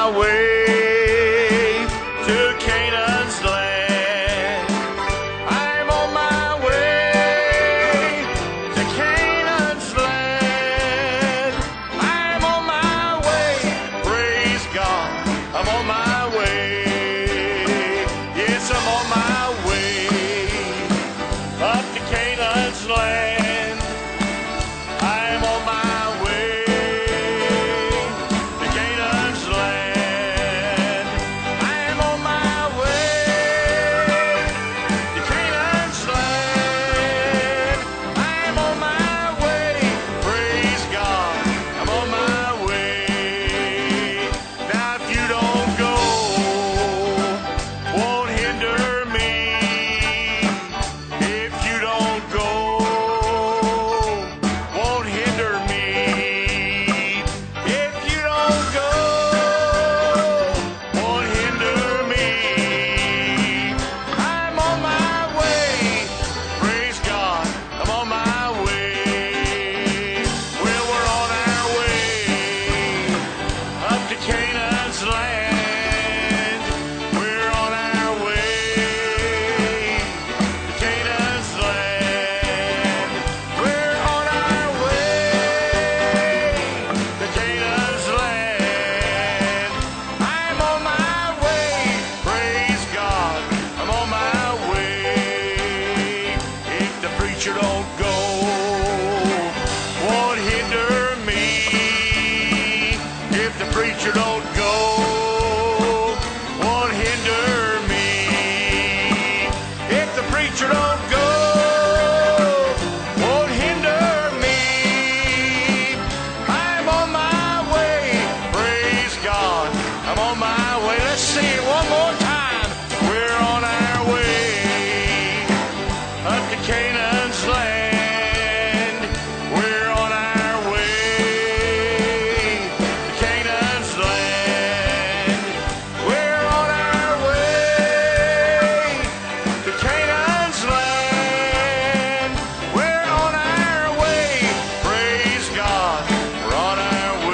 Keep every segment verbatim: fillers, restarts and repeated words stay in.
my way to Canaan's land. I'm on my way to Canaan's land. I'm on my way, praise God. I'm on my way. Yes, I'm on my way up to Canaan's land. I'm on my way to Canaan's land. I'm on my way to Canaan's land. I'm on my way, praise God. I'm on my way. Now if you don't go, won't hinder me. If you don't go, won't hinder me. If you don't go, won't hinder me. I'm on my way, praise God. I'm on my way. Well, we're on our way up to Canaan's land. We're on our way to Canaan's land. We're on our way to Canaan's land. I'm on my way, praise God. I'm on my way. If the preacher don't go, won't hinder me. If the preacher don't go, won't hinder me. If the preacher don't go, won't hinder me. I'm on my way, praise God. I'm on my way. Let's sing it one more time. We're on our way up to Canaan's land. We're on our way to Canaan's land. We're on our way to Canaan's land. We're on our way, praise God. We're on our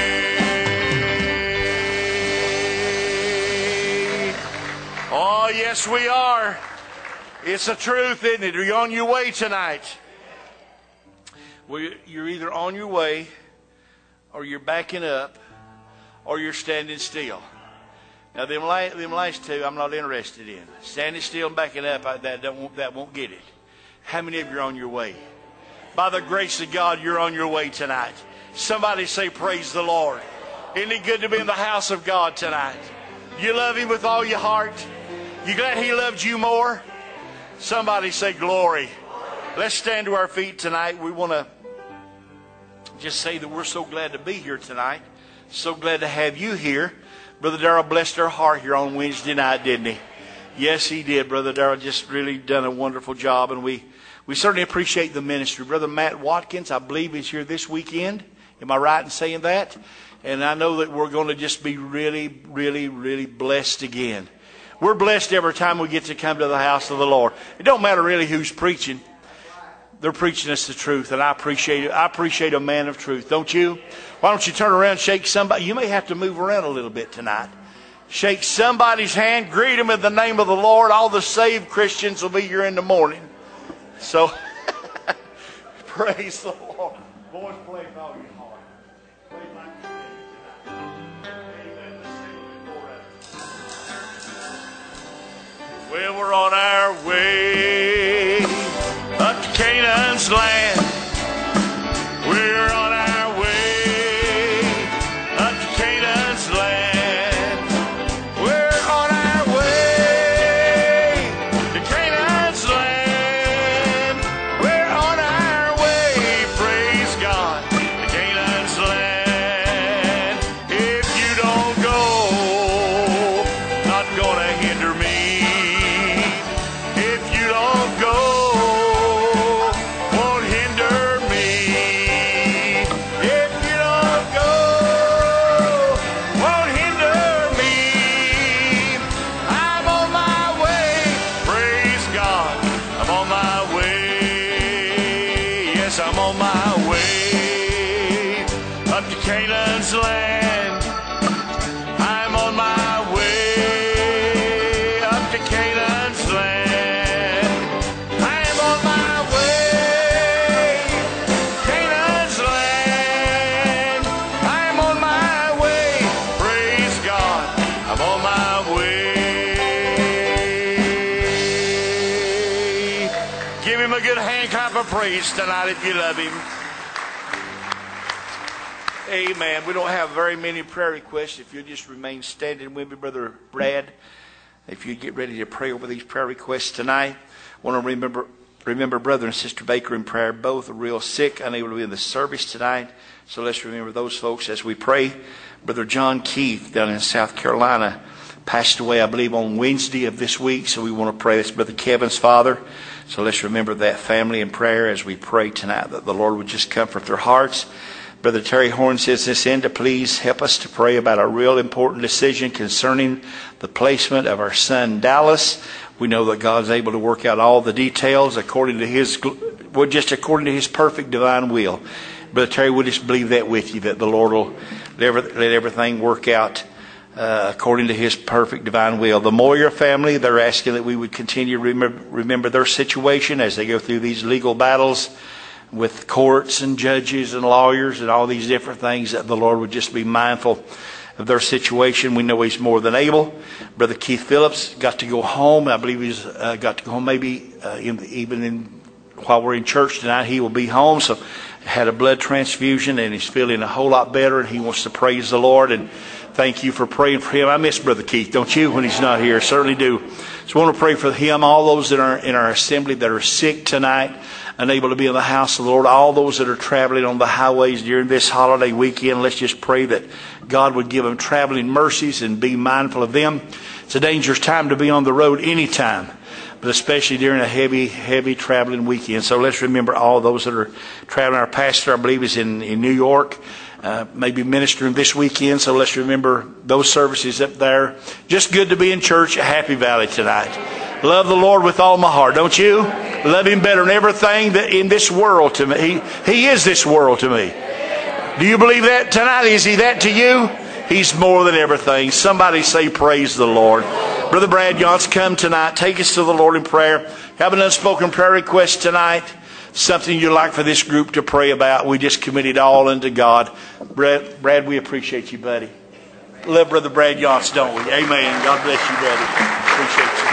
way. Oh, yes, we are. It's the truth, isn't it? Are you on your way tonight? Well, you're either on your way, or you're backing up, or you're standing still. Now, them, la- them last two, I'm not interested in. Standing still and backing up, I, that, that, won't, that won't get it. How many of you are on your way? By the grace of God, you're on your way tonight. Somebody say, praise the Lord. Isn't it good to be in the house of God tonight? You love Him with all your heart? You glad He loved you more? Somebody say, glory. Let's stand to our feet tonight. We want to just say that we're so glad to be here tonight. So glad to have you here. Brother Darrell blessed our heart here on Wednesday night, didn't he? Yes, he did. Brother Darrell just really done a wonderful job, and we, we certainly appreciate the ministry. Brother Matt Watkins, I believe, is here this weekend. Am I right in saying that? And I know that we're going to just be really, really, really blessed again. We're blessed every time we get to come to the house of the Lord. It don't matter really who's preaching. They're preaching us the truth, and I appreciate it. I appreciate a man of truth, don't you? Why don't you turn around and shake somebody? You may have to move around a little bit tonight. Shake somebody's hand. Greet them in the name of the Lord. All the saved Christians will be here in the morning. So, praise the Lord. Boys, play with all your heart. Play like you did tonight. Amen. Let's sing a bit more of it. Well, we're on our way up to Canaan's land. We're on our way up to Canaan's land. We're on our way to Canaan's land. We're on our way, praise God, to Canaan's land. If you don't go, not gonna hinder me. to Canaan's land. I am on my way, Canaan's land. I am on my way, praise God, I'm on my way. Give him a good hand clap of praise tonight if you love him. Amen. We don't have very many prayer requests. If you'll just remain standing with me, Brother Brad, if you get ready to pray over these prayer requests tonight. I want to remember remember Brother and Sister Baker in prayer. Both are real sick, unable to be in the service tonight. So let's remember those folks as we pray. Brother John Keith down in South Carolina passed away, I believe, on Wednesday of this week. So we want to pray. That's Brother Kevin's father. So let's remember that family in prayer as we pray tonight, that the Lord would just comfort their hearts. Brother Terry Horn says this in to please help us to pray about a real important decision concerning the placement of our son Dallas. We know that God's able to work out all the details according to his, well, just according to his perfect divine will. Brother Terry, we'll just believe that with you, that the Lord will let everything work out uh, according to his perfect divine will. The Moyer family, they're asking that we would continue to remember, remember their situation as they go through these legal battles with courts and judges and lawyers and all these different things, that the Lord would just be mindful of their situation. We know he's more than able. Brother Keith Phillips got to go home. I believe he's uh, got to go home maybe uh, in the, even in, while we're in church tonight. He will be home. So had a blood transfusion and he's feeling a whole lot better, and he wants to praise the Lord. And thank you for praying for him. I miss Brother Keith, don't you, when he's not here? Certainly do. So I want to pray for him, all those that are in our assembly that are sick tonight, unable to be in the house of the Lord, all those that are traveling on the highways during this holiday weekend. Let's just pray that God would give them traveling mercies and be mindful of them. It's a dangerous time to be on the road anytime, but especially during a heavy, heavy traveling weekend. So let's remember all those that are traveling. Our pastor, I believe, is in, in New York, uh, maybe ministering this weekend. So let's remember those services up there. Just good to be in church at Happy Valley tonight. Love the Lord with all my heart, don't you? Love him better than everything that in this world to me. He, he is this world to me. Do you believe that tonight? Is he that to you? He's more than everything. Somebody say praise the Lord. Brother Brad Yance, come tonight. Take us to the Lord in prayer. Have an unspoken prayer request tonight. Something you'd like for this group to pray about. We just commit it all unto God. Brad, Brad, we appreciate you, buddy. Love Brother Brad Yance, don't we? Amen. God bless you, buddy. Appreciate you.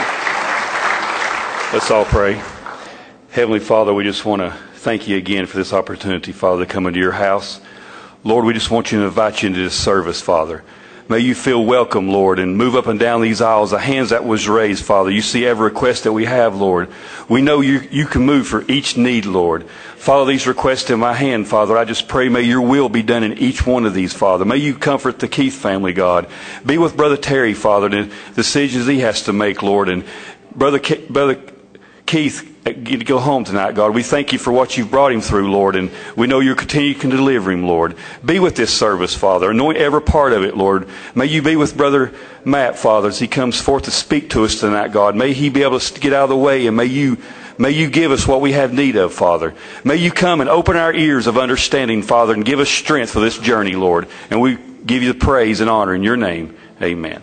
Let's all pray. Heavenly Father, we just want to thank you again for this opportunity, Father, to come into your house. Lord, we just want you to invite you into this service, Father. May you feel welcome, Lord, and move up and down these aisles. The hands that was raised, Father. You see every request that we have, Lord. We know you, you can move for each need, Lord. Follow these requests in my hand, Father. I just pray may your will be done in each one of these, Father. May you comfort the Keith family, God. Be with Brother Terry, Father, the decisions he has to make, Lord. And Brother Ke- Brother Keith, get to go home tonight, God. We thank you for what you've brought him through, Lord, and we know you'll continue to deliver him, Lord. Be with this service, Father. Anoint every part of it, Lord. May you be with Brother Matt, Father, as he comes forth to speak to us tonight, God. May he be able to get out of the way, and may you may you give us what we have need of, Father. May you come and open our ears of understanding, Father, and give us strength for this journey, Lord. And we give you the praise and honor in your name. Amen.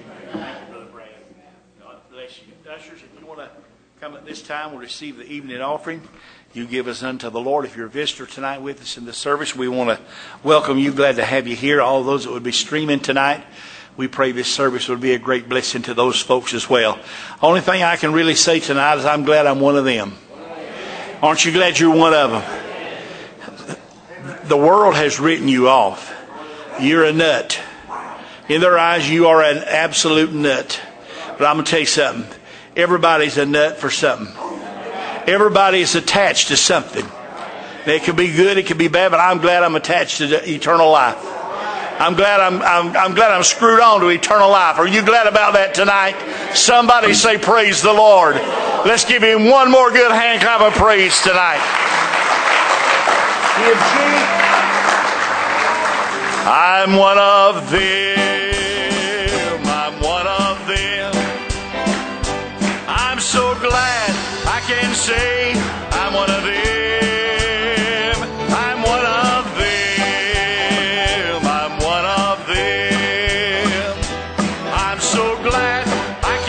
Come at this time, we'll receive the evening offering. You give us unto the Lord. If you're a visitor tonight with us in the service, we want to welcome you. Glad to have you here. All those that would be streaming tonight, we pray this service would be a great blessing to those folks as well. Only thing I can really say tonight is I'm glad I'm one of them. Aren't you glad you're one of them? The world has written you off. You're a nut. In their eyes, you are an absolute nut. But I'm going to tell you something. Everybody's a nut for something. Everybody is attached to something. It could be good, it could be bad, but I'm glad I'm attached to the eternal life. I'm glad I'm, I'm, I'm glad I'm screwed on to eternal life. Are you glad about that tonight? Somebody say praise the Lord. Let's give him one more good hand clap of praise tonight. I'm one of them. So glad I can say I'm one of them. I'm one of them. I'm one of them. I'm so glad I can say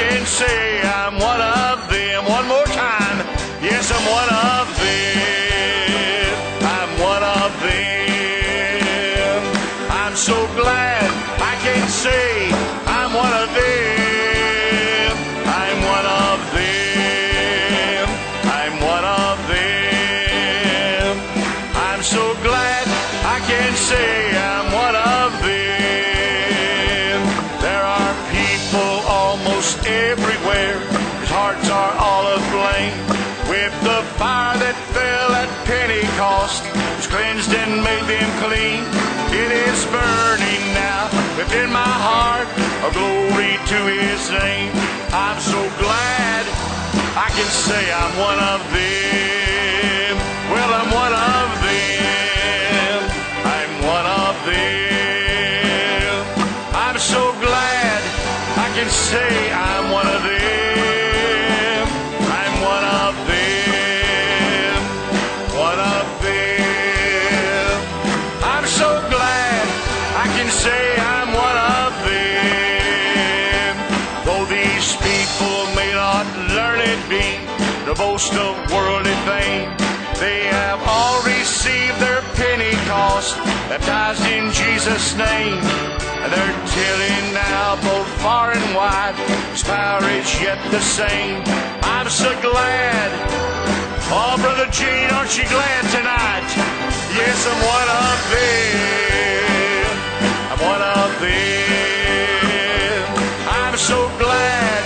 say I'm one of them. One more time. Yes, I'm one of them. I'm one of them. I'm so glad I can say I'm one of them. I'm one of them. I'm one of them. I'm so glad I can say I'm one of them. There are people almost everywhere whose hearts are all aflame with the fire that fell at Pentecost, which cleansed and made them clean. It is burning now within my heart, a glory to His name. I'm so glad I can say I'm one of them. Well, I'm one of them. I'm one of them. I'm so glad I can say I'm one of them. I'm one of them. One of them. I'm so glad I can say I'm one of them. Though these people may not learn it be to boast of worldly fame, they have all received their Pentecost, baptized in Jesus' name. And they're telling now both far and wide, His power is yet the same. I'm so glad. Oh, Brother Gene, aren't you glad tonight? Yes, I'm one of them. I'm one of them. I'm so glad.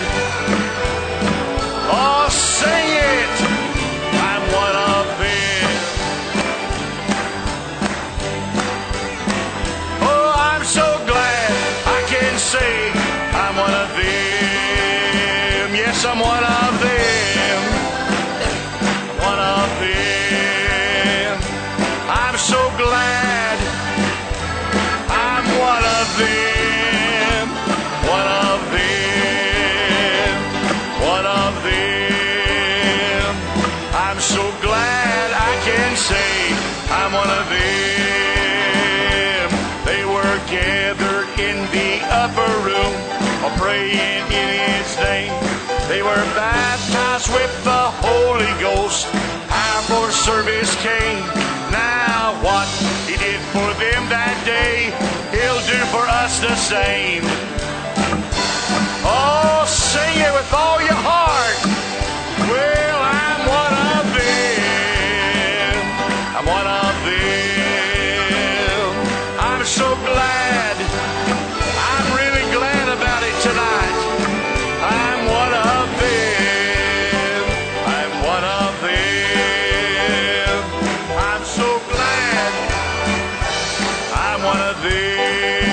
Oh, sing it. I'm one of them. Oh, I'm so glad I can say I'm one of them. Yes, I'm one of them. One of them. I'm so glad I'm one of them. One of them. One of them. I'm so glad I can say I'm one of them. They were gathered in the upper room, all praying in His name. They were baptized with the Holy Ghost. Our service came. Now what He did for them that day, He'll do for us the same. Oh, sing it with all your heart. Well, I'm one of them. I'm one of them. I'm so glad. I'm really glad about it tonight. I'm one of them. I'm one of them. I'm so glad I'm one of them.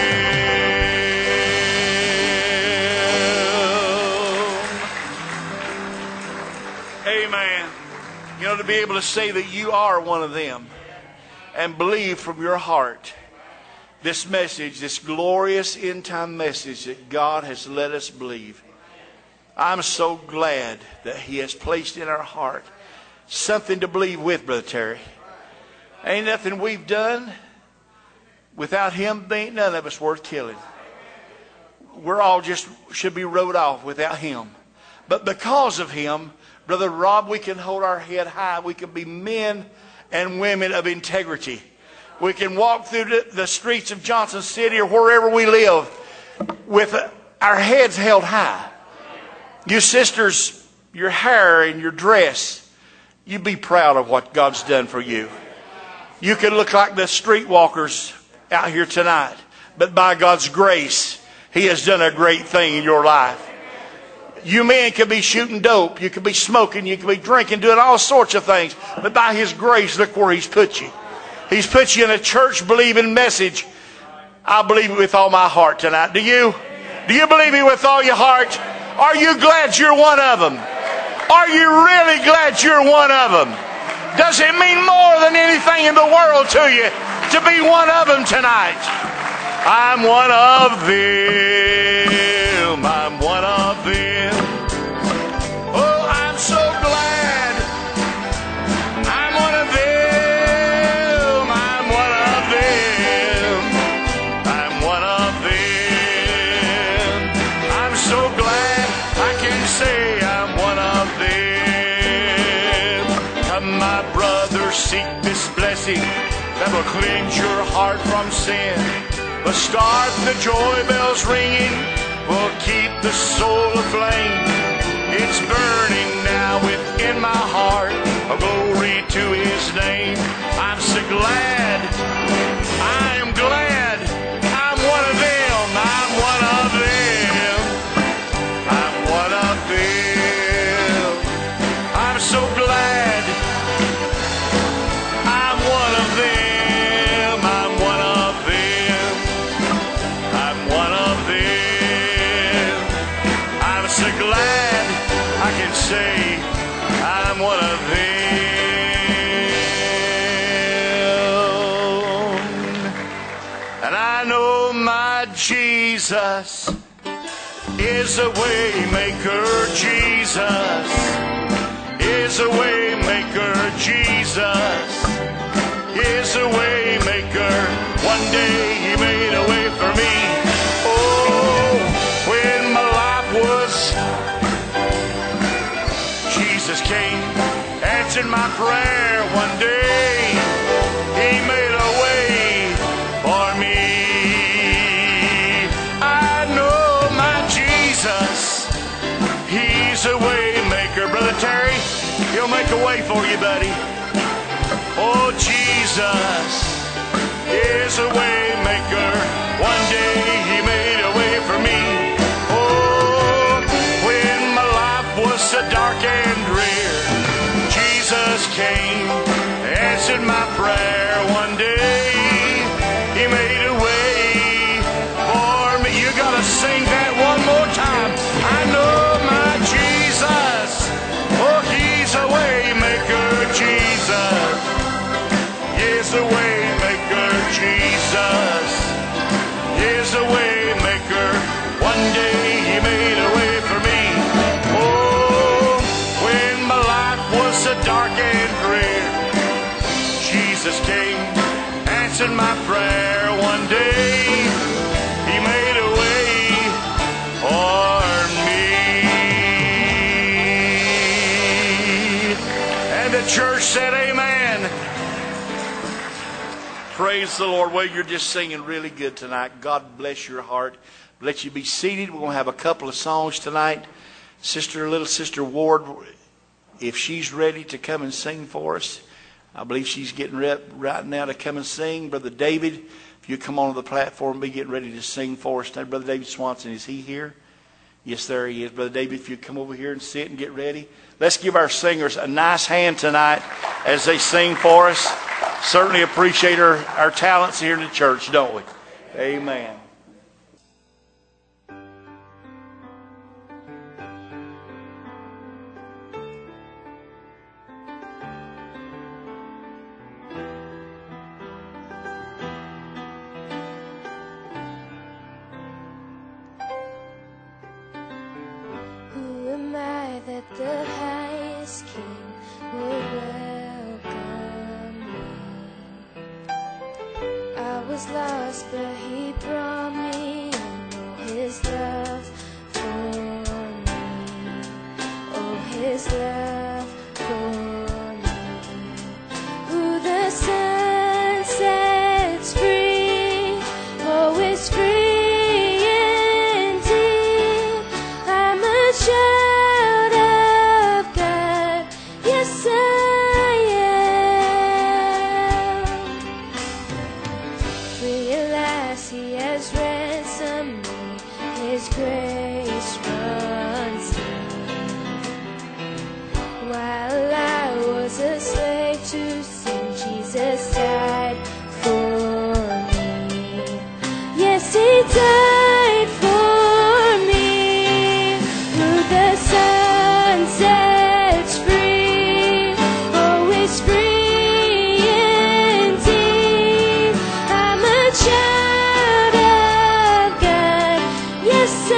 Amen. You know, to be able to say that you are one of them and believe from your heart this message, this glorious end time message that God has let us believe. I'm so glad that He has placed in our heart something to believe with, Brother Terry. Ain't nothing we've done. Without Him, there ain't none of us worth killing. We're all just should be wrote off without Him. But because of Him, Brother Rob, we can hold our head high. We can be men and women of integrity. We can walk through the, the streets of Johnson City or wherever we live with our heads held high. You sisters, your hair and your dress, you be proud of what God's done for you. You can look like the streetwalkers out here tonight, but by God's grace, He has done a great thing in your life. You men could be shooting dope, you could be smoking, you could be drinking, doing all sorts of things, but by His grace, look where He's put you. He's put you in a church-believing message. I believe it with all my heart tonight. Do you? Do you believe it with all your heart? Are you glad you're one of them? Are you really glad you're one of them? Does it mean more than anything in the world to you to be one of them tonight? I'm one of them. I'm one of them. Oh, I'm so glad I'm one of them. I'm one of them. I'm one of them. I'm so glad I can say easy, that will cleanse your heart from sin. But start the joy bells ringing, will keep the soul aflame. It's burning now within my heart, a glory to His name. I'm so glad, I'm glad, I'm one of them, I'm one of them, I'm one of them. I'm so glad, I'm one of them, I'm one of them, I'm one of them. I'm so glad I can say I'm one of them. And I know my Jesus is a way maker. Jesus is a way maker. Jesus is a way maker. One day He made a way for me. Oh, when my life was, Jesus came, answered my prayer. One day He made a way for me. I know my Jesus, He's a way maker. Brother Terry, He'll make a way for you, buddy. Oh, Jesus is a way maker. One day He made a way for me. Oh, when my life was so dark and drear, Jesus came, answered my prayer. One day He made a way for me. You gotta sing that one more time. I know my Jesus, oh, He's a way maker. Jesus is a way maker. Jesus is a way maker. One day He made a way for me. Oh, when my life was so dark and drear, Jesus came, answered my prayer. One day He made a way for me. And the church said amen. Praise the Lord. Well, you're just singing really good tonight. God bless your heart. Let you be seated. We're going to have a couple of songs tonight. Sister, little Sister Ward, if she's ready to come and sing for us, I believe she's getting ready right now to come and sing. Brother David, if you come onto the platform, be getting ready to sing for us. Now, Brother David Swanson, is he here? Yes, there he is. Brother David, if you come over here and sit and get ready. Let's give our singers a nice hand tonight as they sing for us. Certainly appreciate our, our talents here in the church, don't we? Amen. Who am I that the highest King will welcome me? I was lost, but He brought me in. Oh, His love for me. Oh, His love for me. Who the sun sets free, oh, is free indeed. I'm a child of God, yes I am. Realize He has ransomed me, His grace runs deep. While I was a slave to sin, Jesus died for me. Yes, He died for me. Who the Son sets free, oh, is free indeed. I'm a child of God, yes I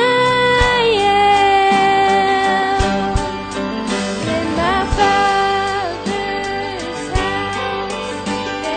am. In my Father's house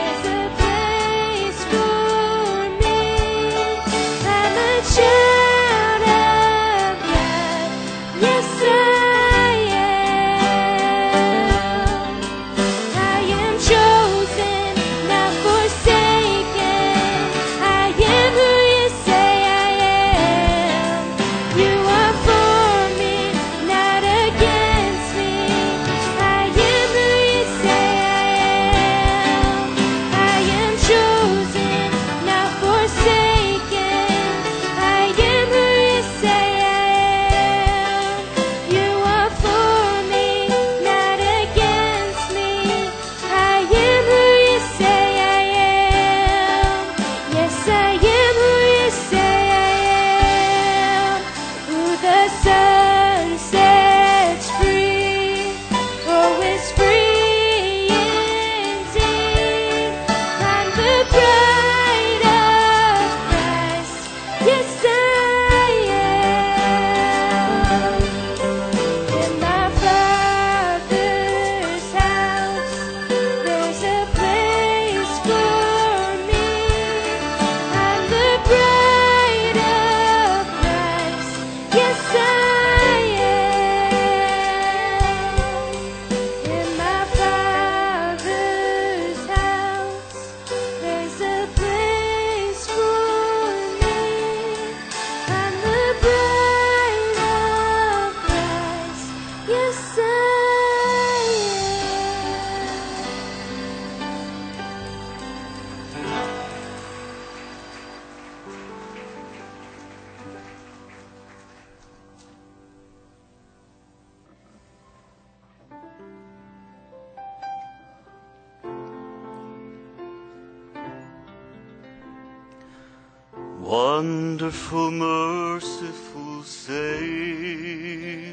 Wonderful, merciful Savior,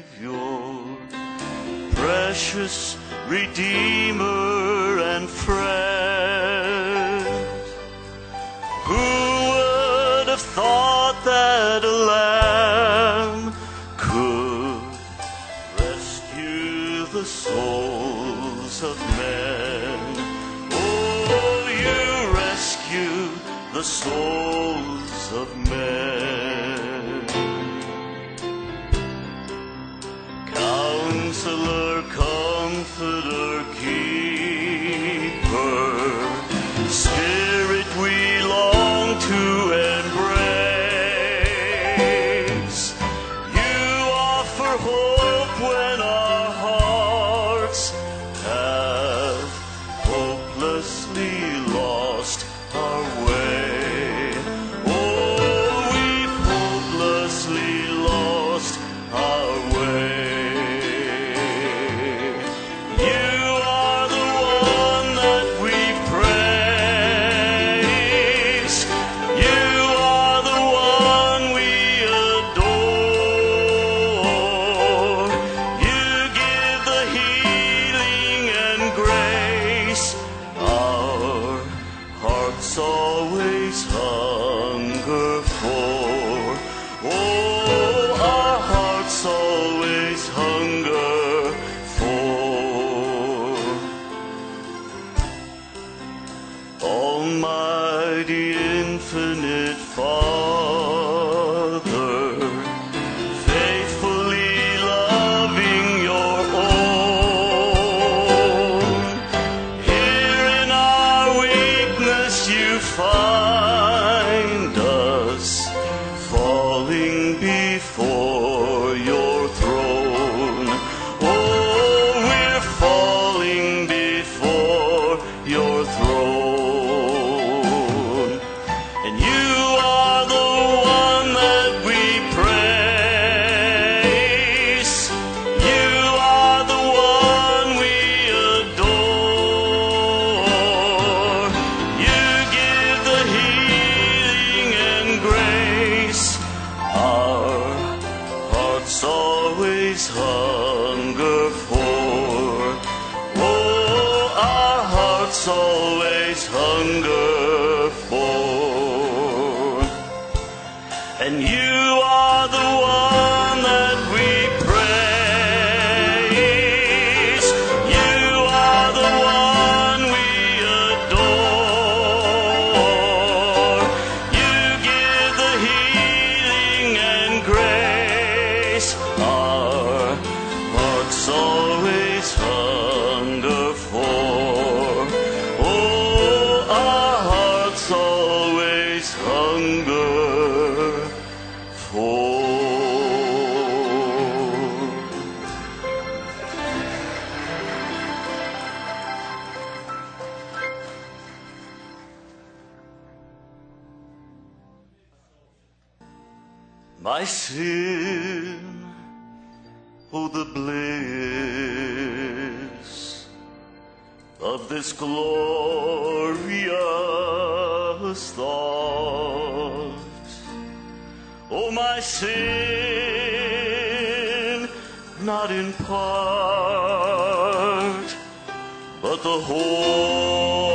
precious Redeemer and friend, who would have thought that a lamb could rescue the souls of men? Oh, you rescue the souls of men. Counselor, Comforter, Keeper, Spirit we long to embrace. You offer hope when our hearts have hopelessly lost our way. Almighty, infinite Father, faithfully loving your own, here in our weakness you find us, falling before your throne. Oh, we're falling before your throne. Always hunger for, oh, our hearts always hunger for, and you are the one that we praise, you are the one we adore, you give the healing and grace. Our hearts always hunger for, oh, our hearts always hunger for. My sin, oh, the bliss of this glorious thought. Oh, my sin, not in part, but the whole.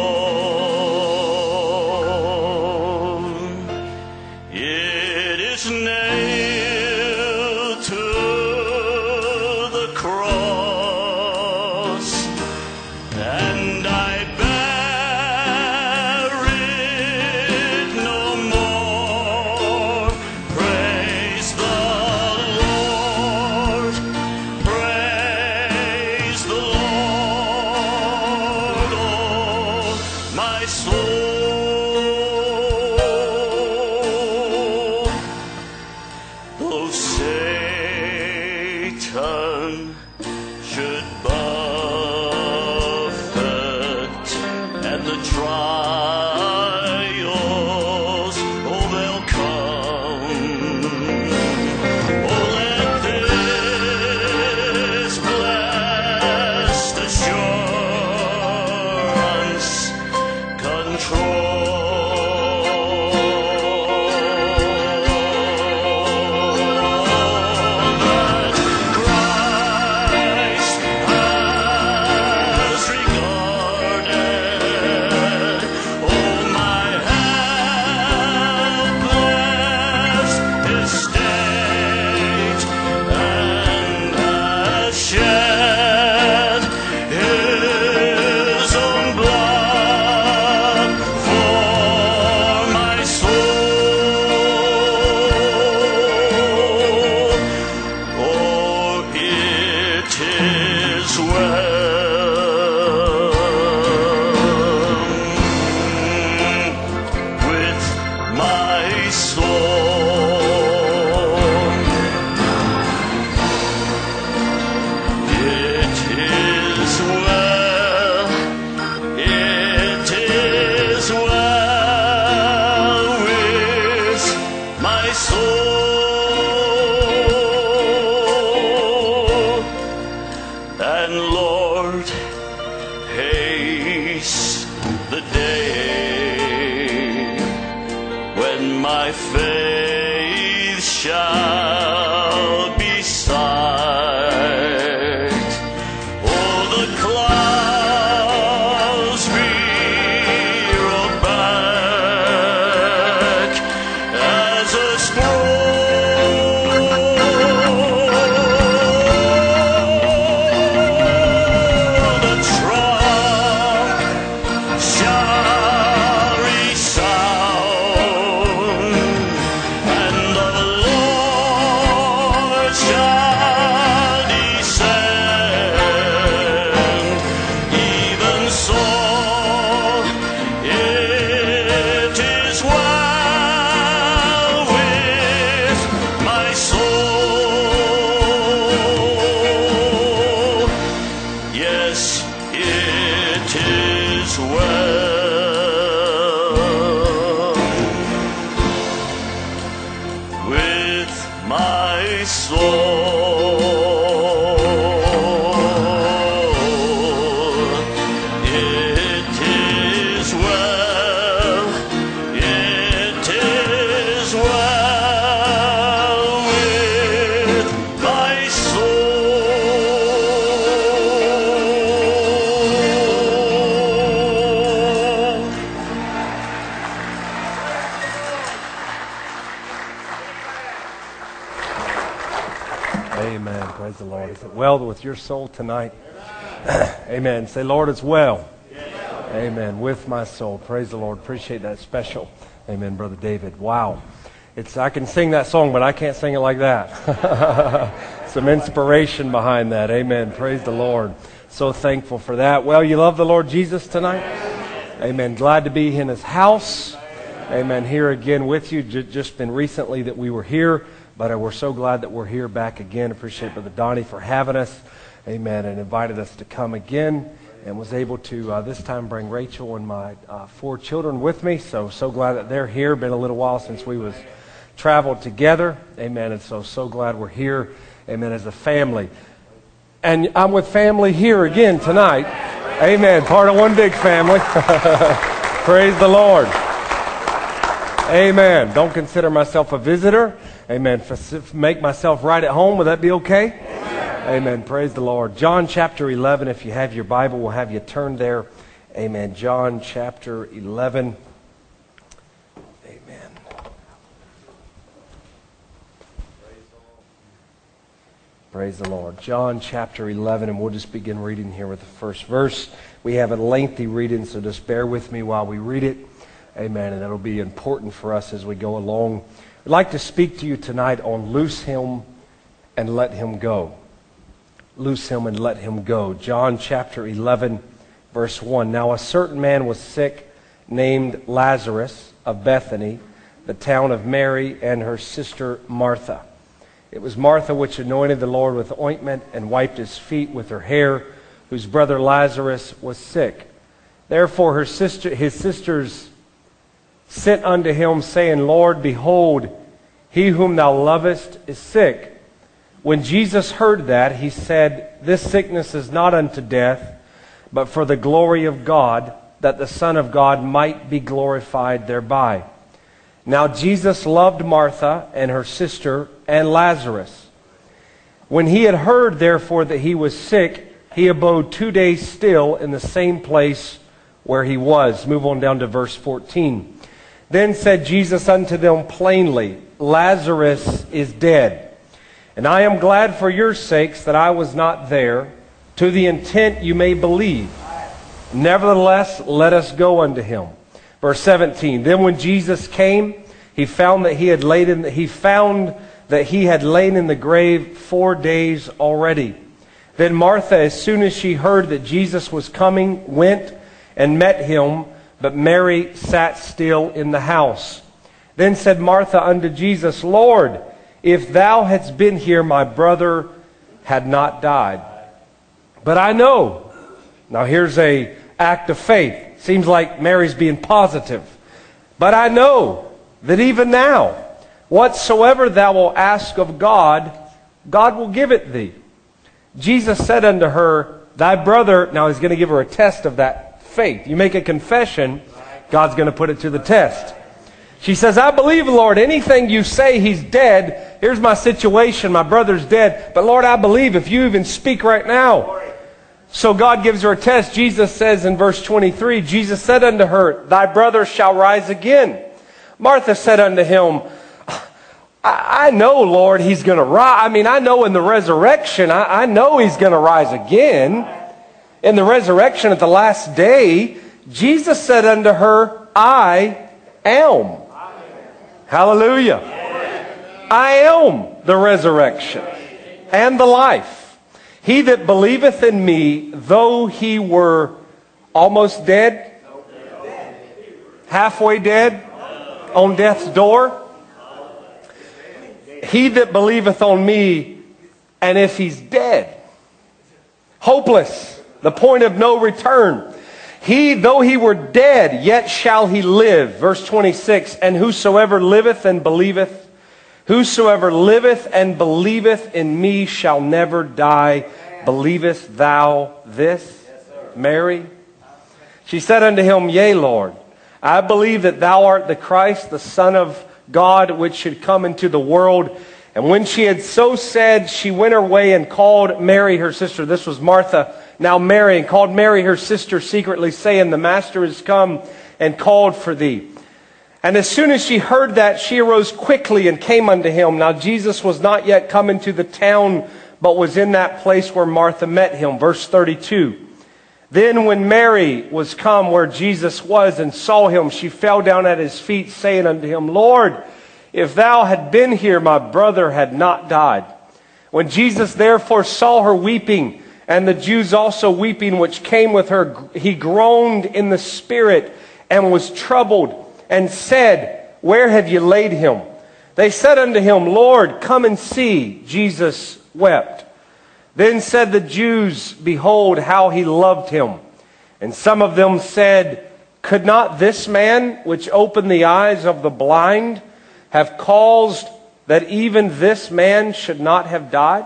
It is nailed to the cross, and I bear it no more. Praise the Lord, praise the Lord, oh, should buffet and the trials, oh, they'll come. Oh, let this blessed assurance control that Christ has regarded, oh, my helpless estate, and has shed His own blood for my soul. Oh, it is well with my soul. It is well, it is well with my soul. And Lord, haste the day when my faith shall be sight. Oh, the clouds be rolled back as a scroll. The trump shall resound, and the Lord shall descend. Even so, it is well with my soul. Yes, it is well with my soul. It is well, it is well with my soul. Amen. Praise the Lord. Is it well with your soul tonight? Amen. Say, Lord, it's well. Amen. With my soul. Praise the Lord. Appreciate that special. Amen, Brother David. Wow. It's I can sing that song, but I can't sing it like that. Some inspiration behind that. Amen. Praise the Lord. So thankful for that. Well, you love the Lord Jesus tonight? Amen. Glad to be in His house. Amen. Here again with you. J- just been recently that we were here, but uh, we're so glad that we're here back again. Appreciate Brother Donnie for having us. Amen. And invited us to come again, and was able to uh, this time bring Rachel and my uh, four children with me. So, so glad that they're here. Been a little while since we was traveled together. Amen. And so, so glad we're here. Amen. As a family. And I'm with family here again tonight. Amen. Part of one big family. Praise the Lord. Amen. Don't consider myself a visitor. Amen. Make myself right at home. Would that be okay? Amen. Praise the Lord. John chapter eleven. If you have your Bible, we'll have you turn there. Amen. John chapter eleven. Amen. Praise the Lord. John chapter eleven, and we'll just begin reading here with the first verse. We have a lengthy reading, so just bear with me while we read it. Amen. And it'll be important for us as we go along. I'd like to speak to you tonight on loose him and let him go. Loose him and let him go. John chapter eleven, verse one. Now a certain man was sick, named Lazarus, of Bethany, the town of Mary and her sister Martha. It was Martha which anointed the Lord with ointment and wiped his feet with her hair, whose brother Lazarus was sick. Therefore her sister, his sisters sent unto him, saying, Lord, behold, he whom thou lovest is sick. When Jesus heard that, he said, This sickness is not unto death, but for the glory of God, that the Son of God might be glorified thereby. Now Jesus loved Martha and her sister and Lazarus. When he had heard, therefore, that he was sick, he abode two days still in the same place where he was. Move on down to verse fourteen. Then said Jesus unto them plainly, Lazarus is dead, and I am glad for your sakes that I was not there, to the intent you may believe. Nevertheless, let us go unto him. Verse seventeen. Then when Jesus came, he found that he had laid in the, he found that he had lain in the grave four days already. Then Martha, as soon as she heard that Jesus was coming, went and met him, but Mary sat still in the house. Then said Martha unto Jesus, Lord, if thou hadst been here, my brother had not died. But I know. Now here's a act of faith. Seems like Mary's being positive. But I know that even now, whatsoever thou wilt ask of God, God will give it thee. Jesus said unto her, Thy brother, now he's going to give her a test of that faith. You make a confession, God's going to put it to the test. She says, I believe, Lord, anything you say, he's dead. Here's my situation, my brother's dead. But Lord, I believe if you even speak right now. So God gives her a test. Jesus says in verse twenty-three, Jesus said unto her, Thy brother shall rise again. Martha said unto him, I, I know, Lord, he's going to rise. I mean, I know in the resurrection, I, I know he's going to rise again. In the resurrection at the last day, Jesus said unto her, I am. Hallelujah. I am the resurrection and the life. He that believeth in me, though he were almost dead, halfway dead, on death's door, he that believeth on me, and if he's dead, hopeless, the point of no return, he, though he were dead, yet shall he live. Verse twenty-six, and whosoever liveth and believeth, whosoever liveth and believeth in me shall never die. Believest thou this, Mary? She said unto him, Yea, Lord, I believe that thou art the Christ, the Son of God, which should come into the world. And when she had so said, she went her way and called Mary her sister. This was Martha, now Mary, and called Mary her sister secretly, saying, The Master is come and called for thee. And as soon as she heard that, she arose quickly and came unto him. Now Jesus was not yet come into the town, but was in that place where Martha met him. Verse thirty-two. Then when Mary was come where Jesus was and saw him, she fell down at his feet, saying unto him, Lord, if thou had been here, my brother had not died. When Jesus therefore saw her weeping, and the Jews also weeping which came with her, he groaned in the spirit and was troubled, and said, Where have you laid him? They said unto him, Lord, come and see. Jesus wept. Then said the Jews, Behold, how he loved him. And some of them said, Could not this man, which opened the eyes of the blind, have caused that even this man should not have died?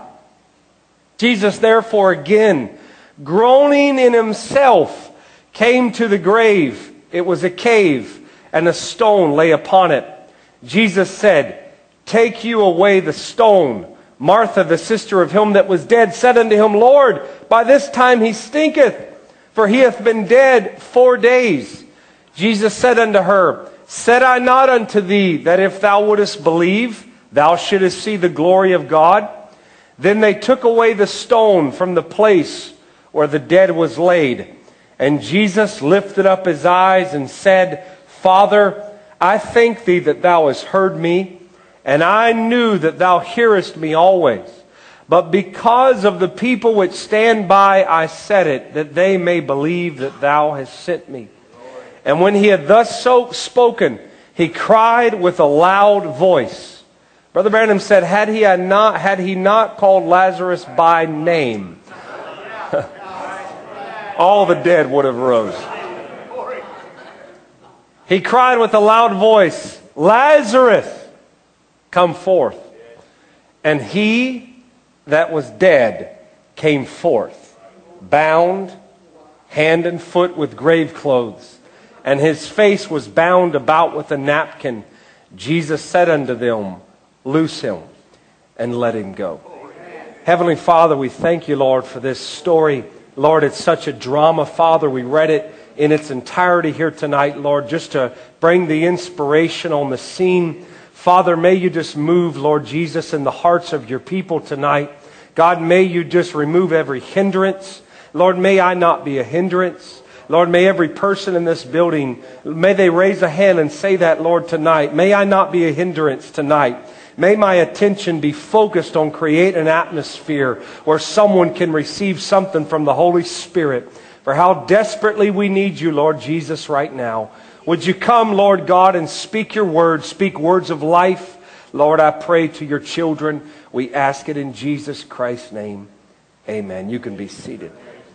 Jesus therefore again, groaning in himself, came to the grave. It was a cave, and a stone lay upon it. Jesus said, Take you away the stone. Martha, the sister of him that was dead, said unto him, Lord, by this time he stinketh, for he hath been dead four days. Jesus said unto her, Said I not unto thee that if thou wouldest believe, thou shouldest see the glory of God? Then they took away the stone from the place where the dead was laid. And Jesus lifted up his eyes and said, Father, I thank thee that thou hast heard me, and I knew that thou hearest me always. But because of the people which stand by, I said it, that they may believe that thou hast sent me. And when he had thus so spoken, he cried with a loud voice, Brother Branham said, had he had not, had he not called Lazarus by name, all the dead would have rose. He cried with a loud voice, Lazarus, come forth. And he that was dead came forth, bound, hand and foot with grave clothes, and his face was bound about with a napkin. Jesus said unto them, loose him and let him go. Heavenly Father, we thank you, Lord, for this story. Lord, it's such a drama, Father. We read it in its entirety here tonight, Lord, just to bring the inspiration on the scene. Father, may you just move, Lord Jesus, in the hearts of your people tonight. God, may you just remove every hindrance. Lord, may I not be a hindrance. Lord, may every person in this building, may they raise a hand and say that, Lord, tonight. May I not be a hindrance tonight. May my attention be focused on create an atmosphere where someone can receive something from the Holy Spirit. For how desperately we need you, Lord Jesus, right now. Would you come, Lord God, and speak your words, speak words of life. Lord, I pray to your children. We ask it in Jesus Christ's name. Amen. You can be seated.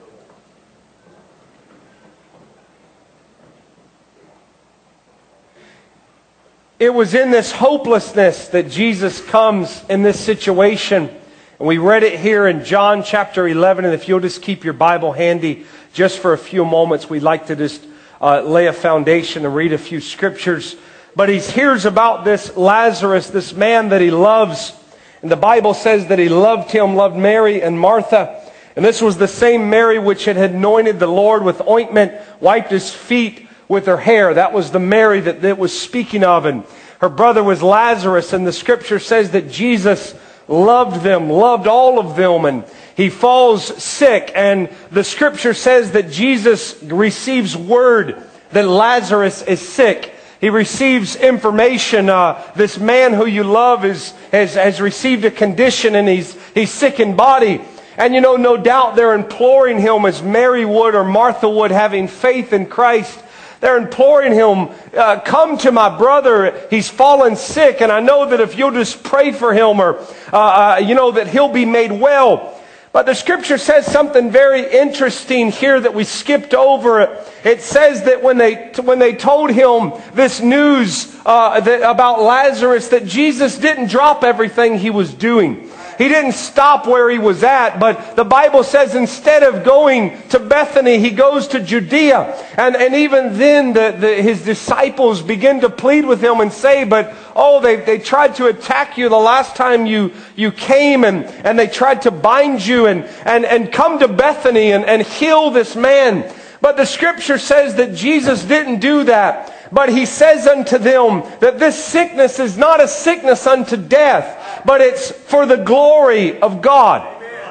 It was in this hopelessness that Jesus comes in this situation. And we read it here in John chapter eleven. And if you'll just keep your Bible handy just for a few moments, we'd like to just uh, lay a foundation and read a few scriptures. But he hears about this Lazarus, this man that he loves. And the Bible says that he loved him, loved Mary and Martha. And this was the same Mary which had anointed the Lord with ointment, wiped his feet with her hair. That was the Mary that it was speaking of. And her brother was Lazarus. And the scripture says that Jesus loved them, loved all of them. And he falls sick. And the scripture says that Jesus receives word that Lazarus is sick. He receives information. Uh, this man who you love is, has, has received a condition and he's, he's sick in body. And you know, no doubt they're imploring him as Mary would or Martha would, having faith in Christ. They're imploring him, uh, come to my brother. He's fallen sick. And I know that if you'll just pray for him or, uh, uh, you know, that he'll be made well. But the scripture says something very interesting here that we skipped over. It says that when they when they told him this news uh, that, about Lazarus, that Jesus didn't drop everything he was doing. He didn't stop where he was at, but the Bible says instead of going to Bethany, he goes to Judea. And, and even then, the, the, his disciples begin to plead with him and say, but, oh, they, they tried to attack you the last time you, you came, and, and they tried to bind you, and, and, and come to Bethany and, and heal this man. But the scripture says that Jesus didn't do that. But he says unto them that this sickness is not a sickness unto death, but it's for the glory of God.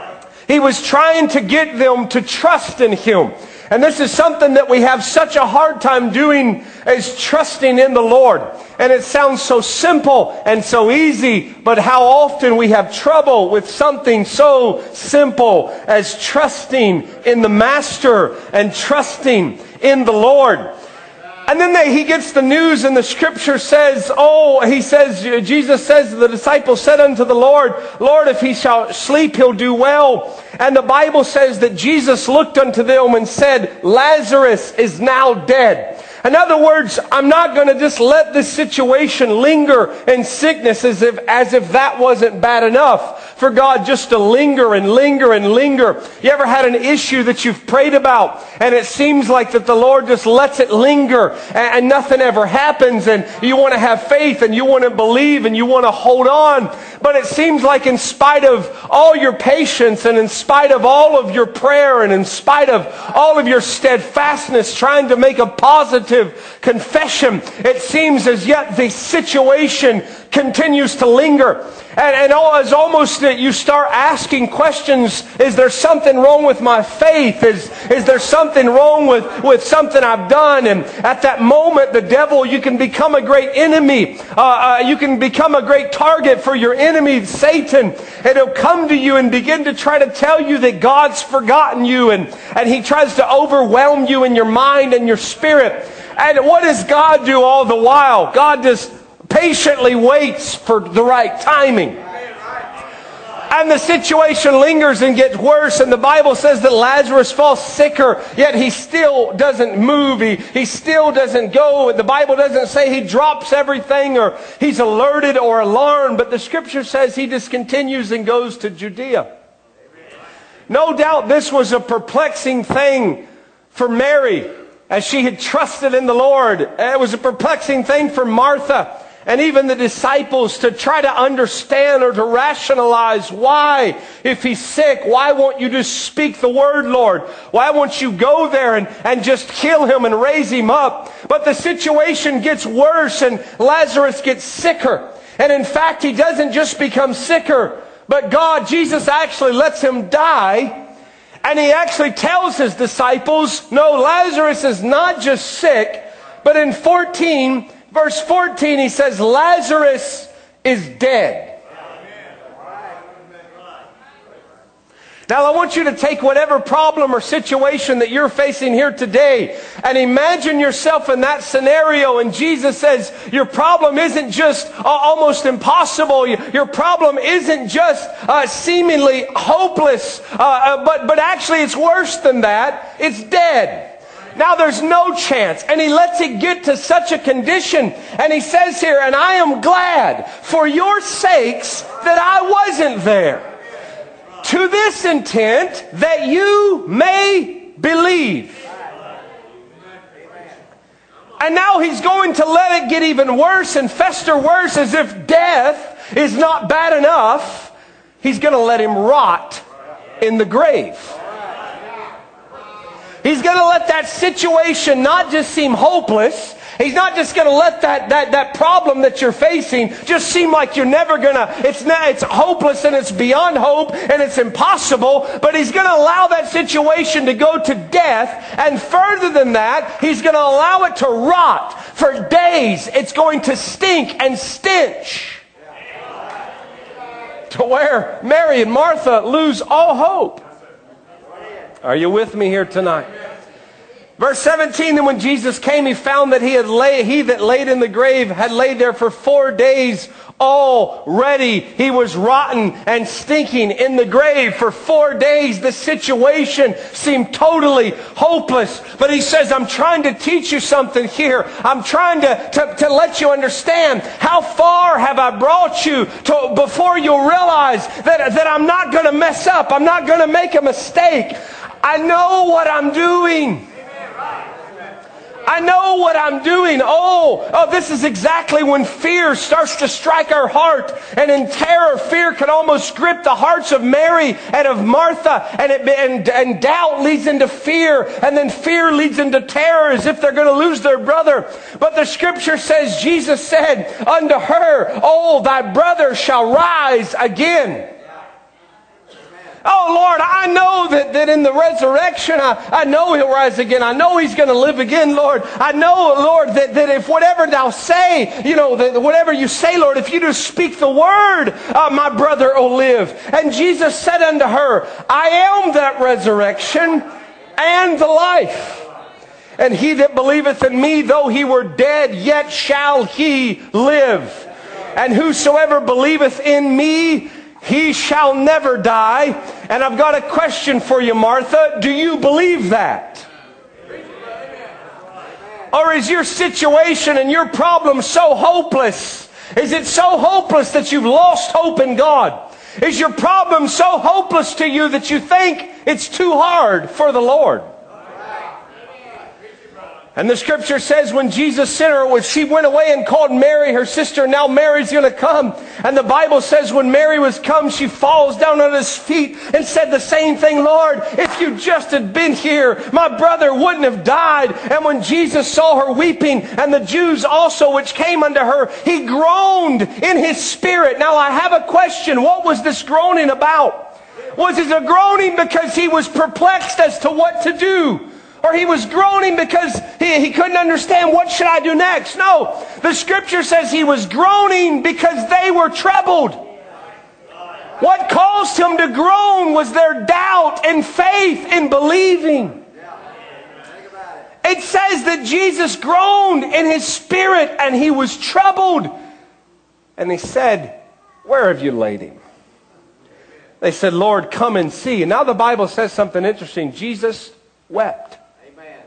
He was trying to get them to trust in him. And this is something that we have such a hard time doing, is trusting in the Lord. And it sounds so simple and so easy, but how often we have trouble with something so simple as trusting in the Master and trusting in the Lord. And then they, he gets the news, and the scripture says, oh, he says, Jesus says, the disciples said unto the Lord, Lord, if he shall sleep, he'll do well. And the Bible says that Jesus looked unto them and said, Lazarus is now dead. In other words, I'm not going to just let this situation linger in sickness as if, as if that wasn't bad enough for God just to linger and linger and linger. You ever had an issue that you've prayed about and it seems like that the Lord just lets it linger and, and nothing ever happens, and you want to have faith and you want to believe and you want to hold on, but it seems like in spite of all your patience and in spite of all of your prayer and in spite of all of your steadfastness trying to make a positive confession, it seems as yet the situation continues to linger. And, and it's almost that you start asking questions. Is there something wrong with my faith? Is, is there something wrong with, with something I've done? And at that moment, the devil, you can become a great enemy. Uh, uh, you can become a great target for your enemy, Satan. And he'll come to you and begin to try to tell you that God's forgotten you. And, and he tries to overwhelm you in your mind and your spirit. And what does God do all the while? God just patiently waits for the right timing. And the situation lingers and gets worse, and the Bible says that Lazarus falls sicker, yet he still doesn't move. He, he still doesn't go. The Bible doesn't say he drops everything or he's alerted or alarmed, but the Scripture says he just continues and goes to Judea. No doubt this was a perplexing thing for Mary as she had trusted in the Lord. It was a perplexing thing for Martha and even the disciples to try to understand or to rationalize why, if he's sick, why won't you just speak the word, Lord? Why won't you go there and, and just heal him and raise him up? But the situation gets worse and Lazarus gets sicker. And in fact, he doesn't just become sicker, but God, Jesus actually lets him die. And he actually tells his disciples, no, Lazarus is not just sick, but in fourteen, verse fourteen, he says, Lazarus is dead. Now I want you to take whatever problem or situation that you're facing here today and imagine yourself in that scenario, and Jesus says your problem isn't just uh, almost impossible. Your problem isn't just uh, seemingly hopeless, uh, uh, but, but actually it's worse than that. It's dead. Now there's no chance. And he lets it get to such a condition. And he says here, and I am glad for your sakes that I wasn't there, to this intent that you may believe. And now he's going to let it get even worse and fester worse, as if death is not bad enough. He's going to let him rot in the grave. He's going to let that situation not just seem hopeless. He's not just going to let that, that, that problem that you're facing just seem like you're never going to, it's not, it's hopeless and it's beyond hope and it's impossible. But he's going to allow that situation to go to death. And further than that, he's going to allow it to rot for days. It's going to stink and stench to where Mary and Martha lose all hope. Are you with me here tonight? Verse seventeen, then when Jesus came, he found that he had lay, he that laid in the grave had laid there for four days already. He was rotten and stinking in the grave for four days. The situation seemed totally hopeless. But he says, I'm trying to teach you something here. I'm trying to, to, to let you understand how far have I brought you to before you'll realize that, that I'm not going to mess up. I'm not going to make a mistake. I know what I'm doing. I know what I'm doing. Oh, oh, this is exactly when fear starts to strike our heart. And in terror, fear can almost grip the hearts of Mary and of Martha. And, it, and, and doubt leads into fear. And then fear leads into terror, as if they're going to lose their brother. But the Scripture says, Jesus said unto her, oh, thy brother shall rise again. Oh, Lord, I know that, that in the resurrection, I, I know he'll rise again. I know he's going to live again, Lord. I know, Lord, that, that if whatever thou say, you know, that whatever you say, Lord, if you just speak the word, uh, my brother will live. And Jesus said unto her, I am that resurrection and the life. And he that believeth in me, though he were dead, yet shall he live. And whosoever believeth in me, he shall never die. And I've got a question for you, Martha. Do you believe that? Or is your situation and your problem so hopeless? Is it so hopeless that you've lost hope in God? Is your problem so hopeless to you that you think it's too hard for the Lord? And the Scripture says when Jesus sent her, she went away and called Mary, her sister. Now Mary's going to come. And the Bible says when Mary was come, she falls down at his feet and said the same thing. Lord, if you just had been here, my brother wouldn't have died. And when Jesus saw her weeping, and the Jews also which came unto her, he groaned in his spirit. Now I have a question. What was this groaning about? Was it a groaning because he was perplexed as to what to do? Or he was groaning because he, he couldn't understand, what should I do next? No, the Scripture says he was groaning because they were troubled. What caused him to groan was their doubt and faith in believing. It says that Jesus groaned in his spirit and he was troubled. And they said, where have you laid him? They said, Lord, come and see. And now the Bible says something interesting. Jesus wept. Amen.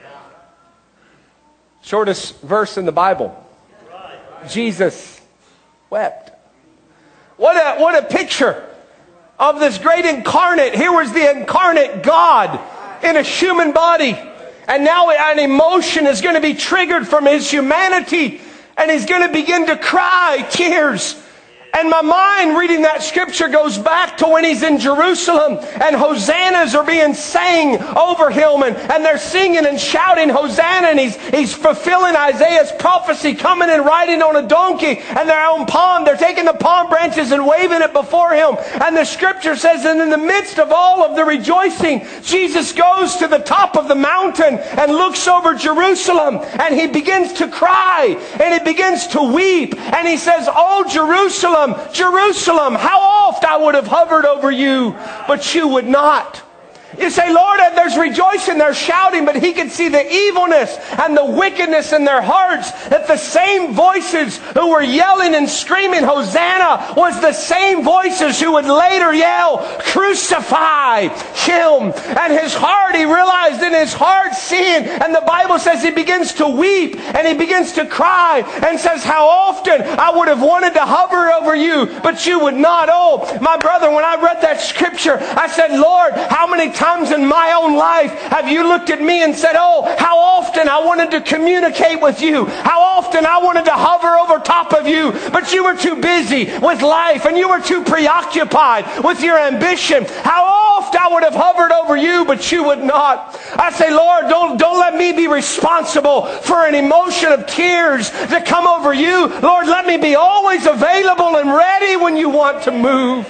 Shortest verse in the Bible. Jesus wept. What a, what a picture of this great incarnate. Here was the incarnate God in a human body. And now an emotion is going to be triggered from his humanity. And he's going to begin to cry tears. And my mind reading that scripture goes back to when he's in Jerusalem and hosannas are being sang over him, and, and they're singing and shouting Hosanna, and he's, he's fulfilling Isaiah's prophecy, coming and riding on a donkey, and they're on palm, they're taking the palm branches and waving it before him. And the scripture says, and in the midst of all of the rejoicing, Jesus goes to the top of the mountain and looks over Jerusalem, and he begins to cry, and he begins to weep, and he says, oh Jerusalem, Jerusalem, how oft I would have hovered over you, but you would not. You say, Lord, there's rejoicing, they're shouting, but he could see the evilness and the wickedness in their hearts. That the same voices who were yelling and screaming Hosanna was the same voices who would later yell, crucify him. And his heart, he realized in his heart seeing, and the Bible says he begins to weep and he begins to cry and says, how often I would have wanted to hover over you, but you would not. Oh, my brother, when I read that scripture, I said, Lord, how many times in my own life have you looked at me and said, oh, how often I wanted to communicate with you, how often I wanted to hover over top of you, but you were too busy with life and you were too preoccupied with your ambition. How oft I would have hovered over you, but you would not. I say, Lord, don't, don't let me be responsible for an emotion of tears that come over you. Lord, let me be always available and ready when you want to move.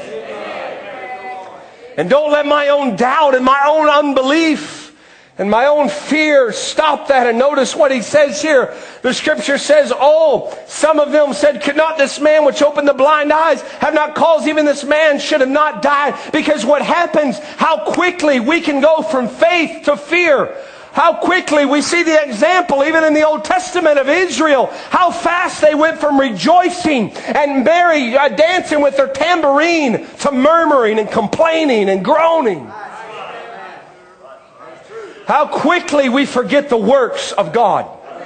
And don't let my own doubt and my own unbelief and my own fear stop that. And notice what he says here. The scripture says, oh, some of them said, could not this man which opened the blind eyes have not caused even this man should have not died? Because what happens, how quickly we can go from faith to fear. How quickly we see the example even in the Old Testament of Israel. How fast they went from rejoicing and Mary uh, dancing with their tambourine to murmuring and complaining and groaning. How quickly we forget the works of God.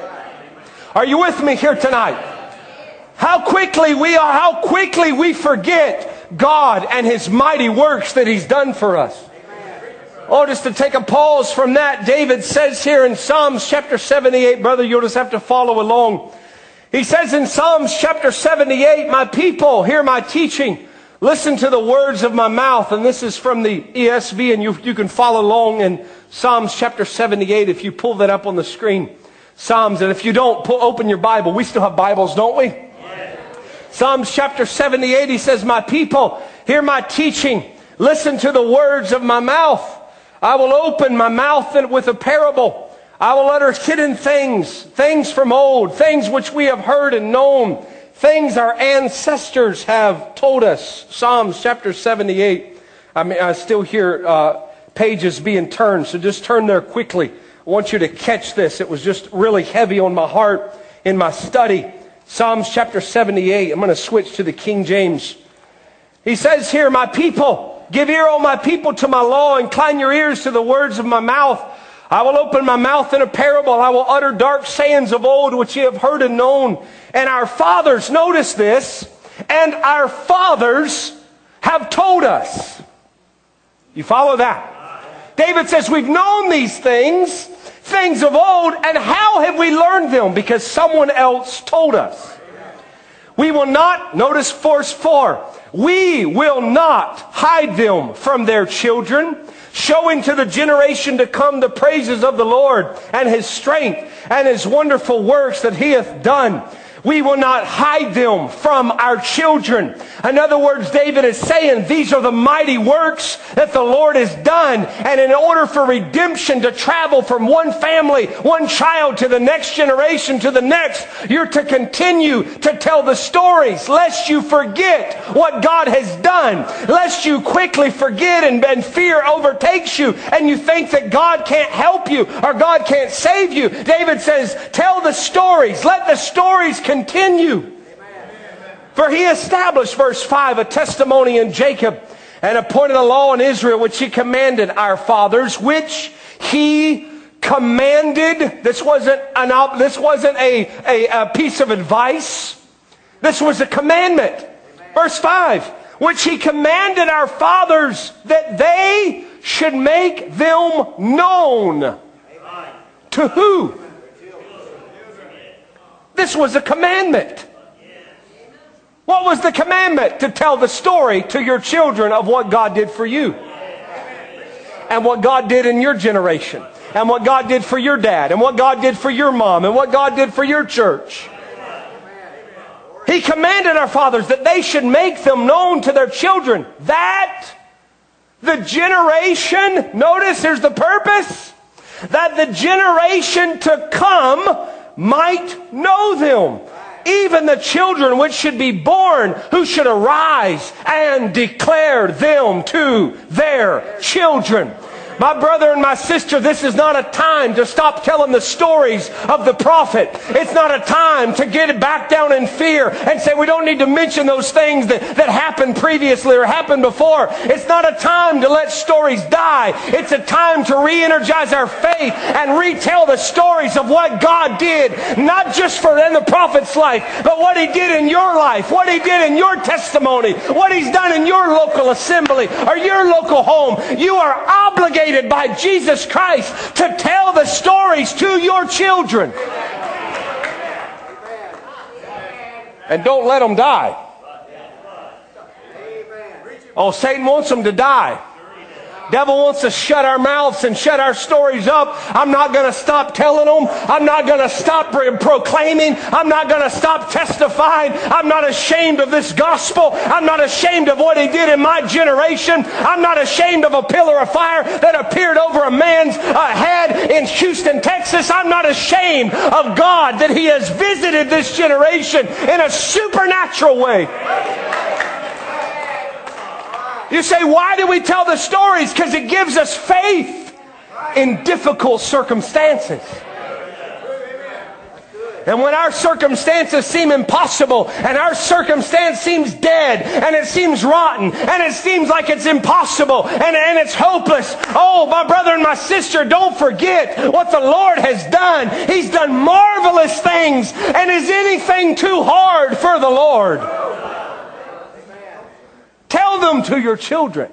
Are you with me here tonight? How quickly we are, how quickly we forget God and His mighty works that He's done for us. Oh, just to take a pause from that, David says here in Psalms chapter seventy-eight, brother, you'll just have to follow along. He says in Psalms chapter seventy-eight, my people, hear my teaching. Listen to the words of my mouth. And this is from the E S V, and you, you can follow along in Psalms chapter seventy-eight if you pull that up on the screen. Psalms, and if you don't, pull, open your Bible. We still have Bibles, don't we? Yeah. Psalms chapter seventy-eight, he says, my people, hear my teaching. Listen to the words of my mouth. I will open my mouth with a parable. I will utter hidden things, things from old, things which we have heard and known, things our ancestors have told us. Psalms chapter seventy-eight. I mean, I still hear uh, pages being turned, so just turn there quickly. I want you to catch this. It was just really heavy on my heart in my study. Psalms chapter seventy-eight. I'm going to switch to the King James. He says here, my people, give ear, O my people, to my law. Incline your ears to the words of my mouth. I will open my mouth in a parable. I will utter dark sayings of old, which ye have heard and known. And our fathers, notice this, and our fathers have told us. You follow that? David says, we've known these things, things of old, and how have we learned them? Because someone else told us. We will not, notice verse four, we will not hide them from their children, showing to the generation to come the praises of the Lord and His strength and His wonderful works that He hath done. We will not hide them from our children. In other words, David is saying these are the mighty works that the Lord has done. And in order for redemption to travel from one family, one child to the next generation to the next, you're to continue to tell the stories lest you forget what God has done. Lest you quickly forget and, and fear overtakes you and you think that God can't help you or God can't save you. David says, tell the stories. Let the stories continue. Continue. For he established, verse five, a testimony in Jacob and appointed a law in Israel, which he commanded our fathers, which he commanded. This wasn't an, this wasn't a, a, a piece of advice. This was a commandment. Verse five, which he commanded our fathers that they should make them known. To who? This was a commandment. What was the commandment? To tell the story to your children of what God did for you. And what God did in your generation. And what God did for your dad. And what God did for your mom. And what God did for your church. He commanded our fathers that they should make them known to their children. That the generation, notice here's the purpose. That the generation to come might know them. Even the children which should be born, who should arise and declare them to their children. My brother and my sister, this is not a time to stop telling the stories of the prophet. It's not a time to get back down in fear and say we don't need to mention those things that, that happened previously or happened before. It's not a time to let stories die. It's a time to re-energize our faith and retell the stories of what God did, not just for in the prophet's life, but what He did in your life, what He did in your testimony, what He's done in your local assembly or your local home. You are obligated by Jesus Christ to tell the stories to your children. And don't let them die. Oh, Satan wants them to die. Devil wants to shut our mouths and shut our stories up. I'm not going to stop telling them. I'm not going to stop proclaiming. I'm not going to stop testifying. I'm not ashamed of this gospel. I'm not ashamed of what He did in my generation. I'm not ashamed of a pillar of fire that appeared over a man's uh, head in Houston, Texas. I'm not ashamed of God that He has visited this generation in a supernatural way. You say, why do we tell the stories? Because it gives us faith in difficult circumstances. And when our circumstances seem impossible, and our circumstance seems dead, and it seems rotten, and it seems like it's impossible, and, and it's hopeless. Oh, my brother and my sister, don't forget what the Lord has done. He's done marvelous things, and is anything too hard for the Lord? Tell them to your children.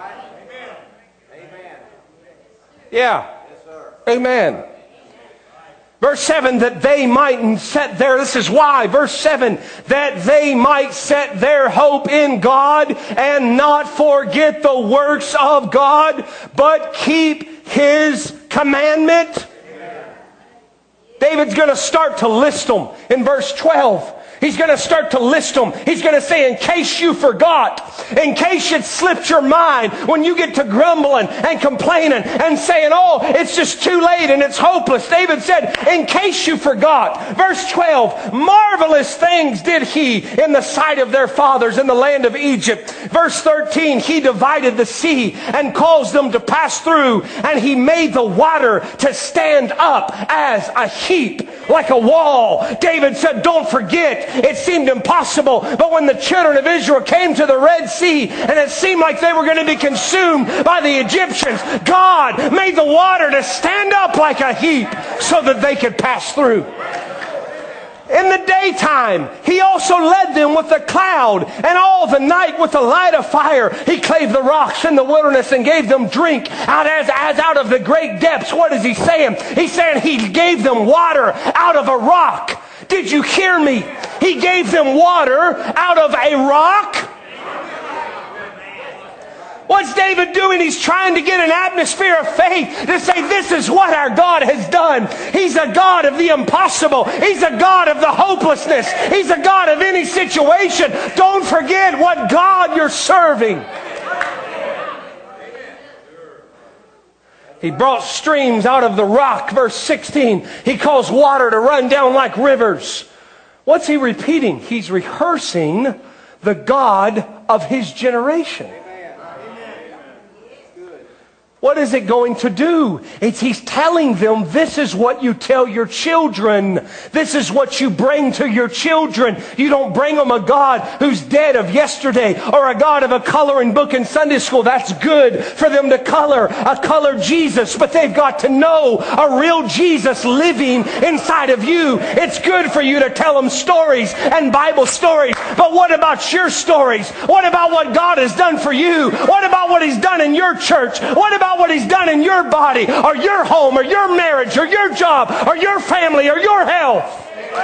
Yeah. Amen. Verse seven, that they might set their, this is why, verse seven, that they might set their hope in God and not forget the works of God, but keep His commandment. David's going to start to list them in verse twelve. He's going to start to list them. He's going to say, in case you forgot, in case it slipped your mind when you get to grumbling and complaining and saying, oh, it's just too late and it's hopeless. David said, in case you forgot. Verse twelve, marvelous things did He in the sight of their fathers in the land of Egypt. Verse thirteen, He divided the sea and caused them to pass through, and He made the water to stand up as a heap, like a wall. David said, don't forget, it seemed impossible, but when the children of Israel came to the Red Sea and it seemed like they were going to be consumed by the Egyptians, God made the water to stand up like a heap so that they could pass through. In the daytime, He also led them with a cloud, and all the night with a light of fire. He clave the rocks in the wilderness and gave them drink out as, as out of the great depths. What is He saying? He's saying He gave them water out of a rock. Did you hear me? He gave them water out of a rock. What's David doing? He's trying to get an atmosphere of faith to say this is what our God has done. He's a God of the impossible. He's a God of the hopelessness. He's a God of any situation. Don't forget what God you're serving. He brought streams out of the rock. Verse sixteen, He caused water to run down like rivers. What's He repeating? He's rehearsing the God of His generation. What is it going to do? It's, he's telling them, this is what you tell your children. This is what you bring to your children. You don't bring them a God who's dead of yesterday or a God of a coloring book in Sunday school. That's good for them to color, a colored Jesus. But they've got to know a real Jesus living inside of you. It's good for you to tell them stories and Bible stories. But what about your stories? What about what God has done for you? What about what He's done in your church? What about what He's done in your body or your home or your marriage or your job or your family or your health?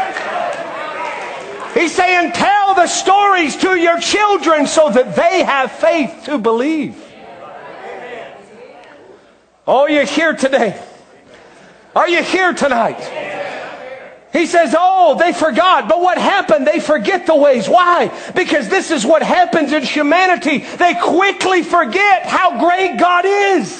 He's saying, tell the stories to your children so that they have faith to believe. Oh, you're here today. Are you here tonight? He says, oh, they forgot. But what happened? They forget the ways. Why? Because this is what happens in humanity. They quickly forget how great God is.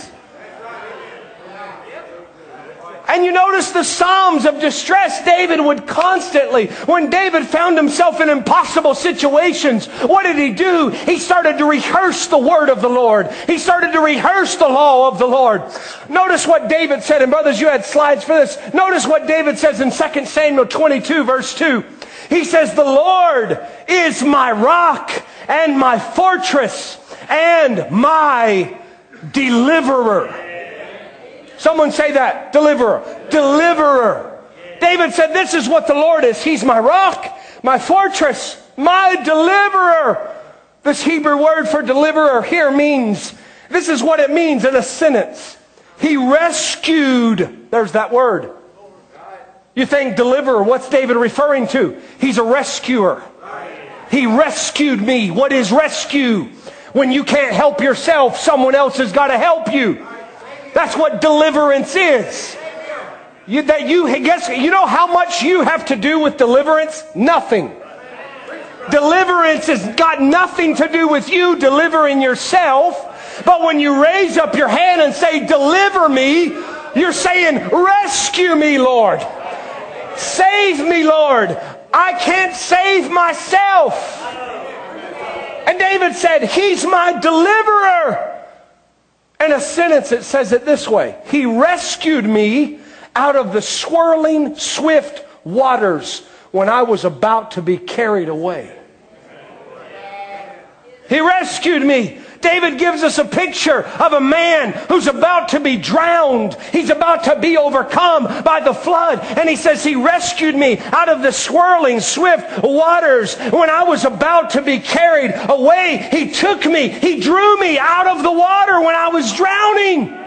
And you notice the Psalms of distress David would constantly, when David found himself in impossible situations, what did he do? He started to rehearse the word of the Lord. He started to rehearse the law of the Lord. Notice what David said, and brothers, you had slides for this. Notice what David says in Second Samuel twenty-two, verse two. He says, the Lord is my rock and my fortress and my deliverer. Someone say that. Deliverer. Deliverer. David said, this is what the Lord is. He's my rock, my fortress, my deliverer. This Hebrew word for deliverer here means, this is what it means in a sentence. He rescued. There's that word. You think deliverer, what's David referring to? He's a rescuer. He rescued me. What is rescue? When you can't help yourself, someone else has got to help you. That's what deliverance is. You, that you guess you know how much you have to do with deliverance? Nothing. Deliverance has got nothing to do with you delivering yourself. But when you raise up your hand and say, deliver me, you're saying, rescue me, Lord. Save me, Lord. I can't save myself. And David said, He's my deliverer. In a sentence, it says it this way. He rescued me out of the swirling, swift waters when I was about to be carried away. He rescued me. David gives us a picture of a man who's about to be drowned. He's about to be overcome by the flood. And he says, He rescued me out of the swirling, swift waters. When I was about to be carried away, He took me. He drew me out of the water when I was drowning.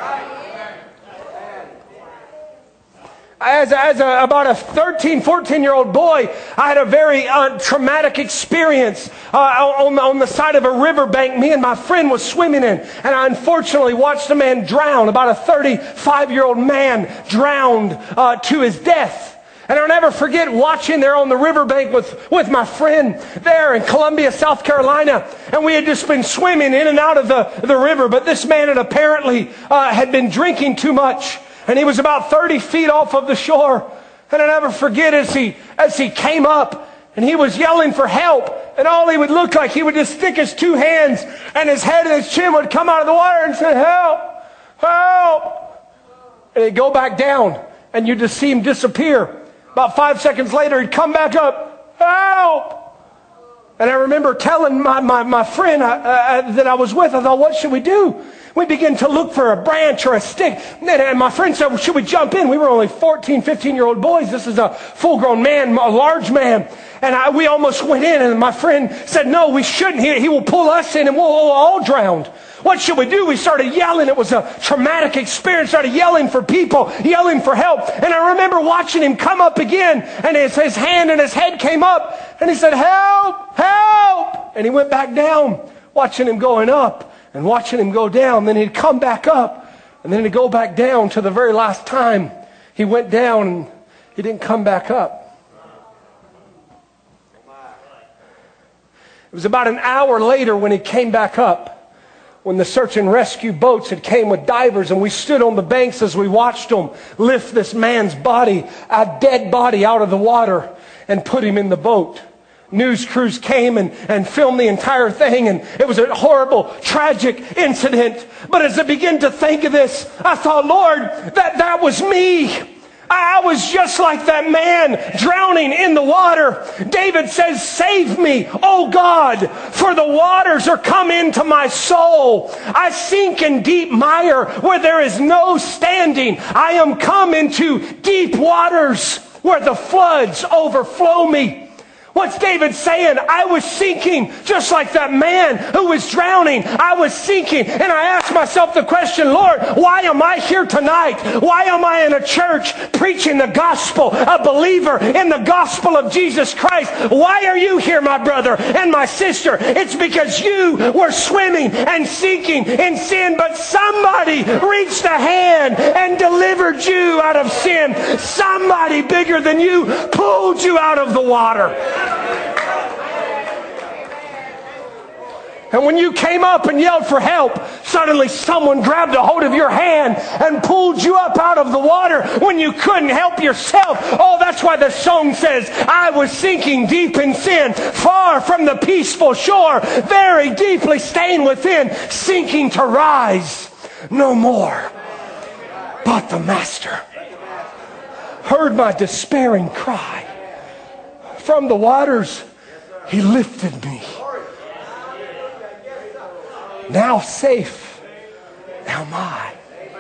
As, as a, about a thirteen, fourteen-year-old boy, I had a very uh, traumatic experience uh, on, on the side of a riverbank me and my friend was swimming in. And I unfortunately watched a man drown, about a thirty-five-year-old man drowned uh, to his death. And I'll never forget watching there on the riverbank with, with my friend there in Columbia, South Carolina. And we had just been swimming in and out of the, the river. But this man had apparently uh, had been drinking too much. And he was about thirty feet off of the shore. And I'll never forget as he, as he came up and he was yelling for help. And all he would look like, he would just stick his two hands and his head and his chin would come out of the water and say, help, help. And he'd go back down and you'd just see him disappear. About five seconds later, he'd come back up, help. And I remember telling my, my, my friend uh, uh, that I was with, I thought, what should we do? We began to look for a branch or a stick. And my friend said, well, should we jump in? We were only fourteen, fifteen-year-old boys. This is a full-grown man, a large man. And I, we almost went in. And my friend said, no, we shouldn't. He, he will pull us in and we'll, we'll all drown. What should we do? We started yelling. It was a traumatic experience. Started yelling for people, yelling for help. And I remember watching him come up again. And his, his hand and his head came up. And he said, help, help. And he went back down, watching him going up. And watching him go down, then he'd come back up, and then he'd go back down to the very last time he went down, and he didn't come back up. It was about an hour later when he came back up, when the search and rescue boats had came with divers, and we stood on the banks as we watched them lift this man's body, a dead body, out of the water and put him in the boat. news crews came and, and filmed the entire thing, and it was a horrible, tragic incident. But as I began to think of this, I thought, Lord, that, that was me. I was just like that man drowning in the water. David says, save me, oh God, for the waters are come into my soul. I sink in deep mire where there is no standing. I am come into deep waters where the floods overflow me. What's David saying? I was sinking just like that man who was drowning. I was sinking. And I asked myself the question, Lord, why am I here tonight? Why am I in a church preaching the gospel, a believer in the gospel of Jesus Christ? Why are you here, my brother and my sister? It's because you were swimming and sinking in sin, but somebody reached a hand and delivered you out of sin. Somebody bigger than you pulled you out of the water. And when you came up and yelled for help, suddenly someone grabbed a hold of your hand and pulled you up out of the water when you couldn't help yourself. Oh, that's why the song says, I was sinking deep in sin, far from the peaceful shore, very deeply stained within, sinking to rise no more. But the Master heard my despairing cry. From the waters, He lifted me. Now safe am I.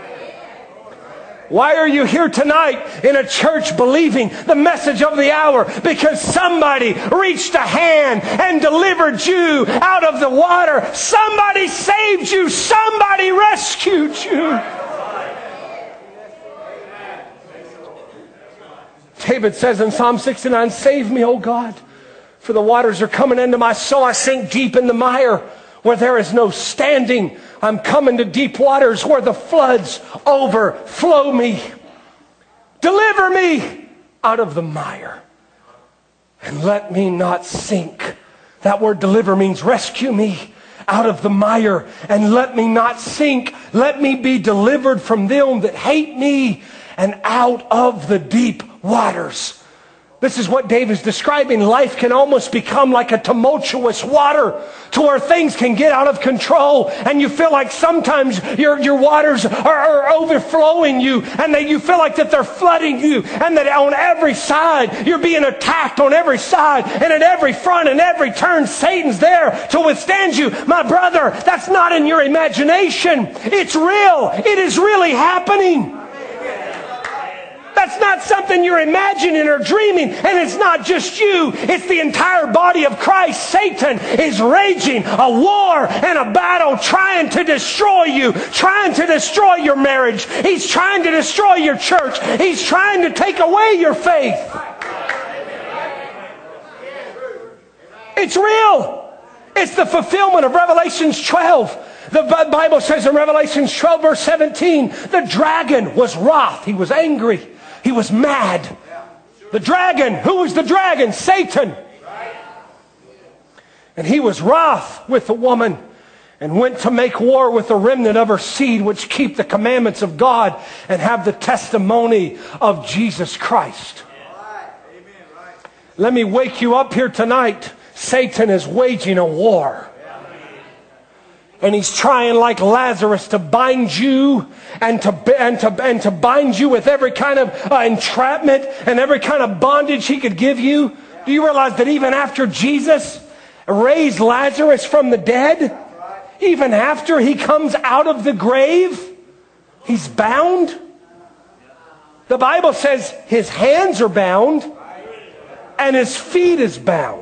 Why are you here tonight in a church believing the message of the hour? Because somebody reached a hand and delivered you out of the water. Somebody saved you. Somebody rescued you. David says in Psalm sixty-nine, save me, O God, for the waters are coming into my soul. I sink deep in the mire where there is no standing. I'm coming to deep waters where the floods overflow me. Deliver me out of the mire and let me not sink. That word deliver means rescue me out of the mire and let me not sink. Let me be delivered from them that hate me and out of the deep waters. This is what David's describing. Life can almost become like a tumultuous water to where things can get out of control and you feel like sometimes your, your waters are, are overflowing you and that you feel like that they're flooding you and that on every side you're being attacked on every side and at every front and every turn Satan's there to withstand you. My brother, that's not in your imagination. It's real. It is really happening. That's not something you're imagining or dreaming. And it's not just you. It's the entire body of Christ. Satan is raging a war and a battle trying to destroy you, trying to destroy your marriage. He's trying to destroy your church. He's trying to take away your faith. It's real. It's the fulfillment of Revelation twelve. The Bible says in Revelation twelve verse seventeen, the dragon was wroth. He was angry. He was mad. The dragon, who was the dragon? Satan. And he was wroth with the woman and went to make war with the remnant of her seed, which keep the commandments of God and have the testimony of Jesus Christ. Let me wake you up here tonight. Satan is waging a war. And he's trying like Lazarus to bind you and to, and to, and to bind you with every kind of uh, entrapment and every kind of bondage he could give you. Do you realize that even after Jesus raised Lazarus from the dead, even after he comes out of the grave, he's bound? The Bible says his hands are bound and his feet is bound.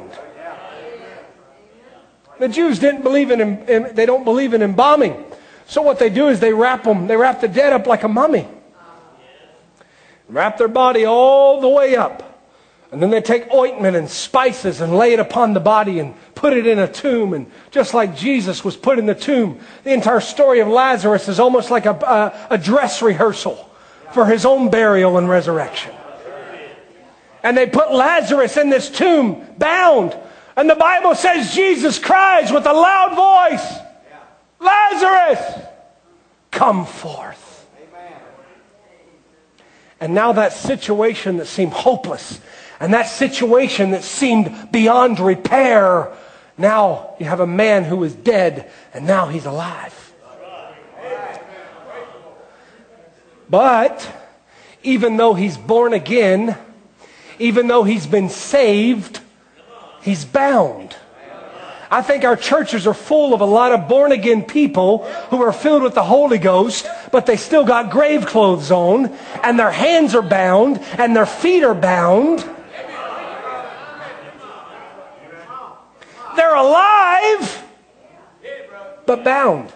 The Jews didn't believe in, in they don't believe in embalming. So what they do is they wrap them, they wrap the dead up like a mummy. Wrap their body all the way up. And then they take ointment and spices and lay it upon the body and put it in a tomb. And just like Jesus was put in the tomb, the entire story of Lazarus is almost like a, a, a dress rehearsal for his own burial and resurrection. And they put Lazarus in this tomb, bound. And the Bible says Jesus cries with a loud voice, Lazarus, come forth. And now that situation that seemed hopeless And that situation that seemed beyond repair, now you have a man who is dead and now he's alive. But even though he's born again, even though he's been saved, he's bound. I think our churches are full of a lot of born-again people who are filled with the Holy Ghost, but they still got grave clothes on, and their hands are bound, and their feet are bound. They're alive, but bound.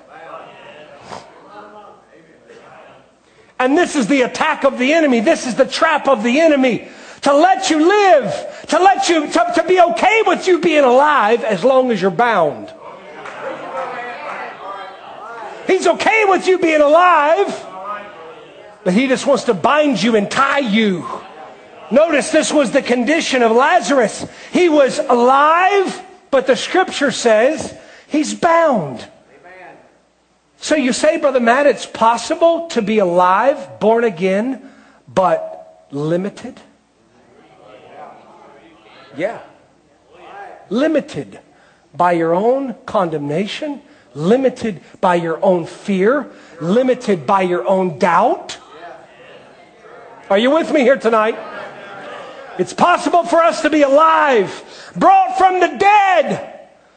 And this is the attack of the enemy. This is the trap of the enemy. To let you live. To let you, to, to be okay with you being alive as long as you're bound. He's okay with you being alive, but he just wants to bind you and tie you. Notice this was the condition of Lazarus. He was alive, but the scripture says he's bound. So you say, Brother Matt, it's possible to be alive, born again, but limited? Yeah. Limited by your own condemnation, limited by your own fear, limited by your own doubt. Are you with me here tonight? It's possible for us to be alive, brought from the dead,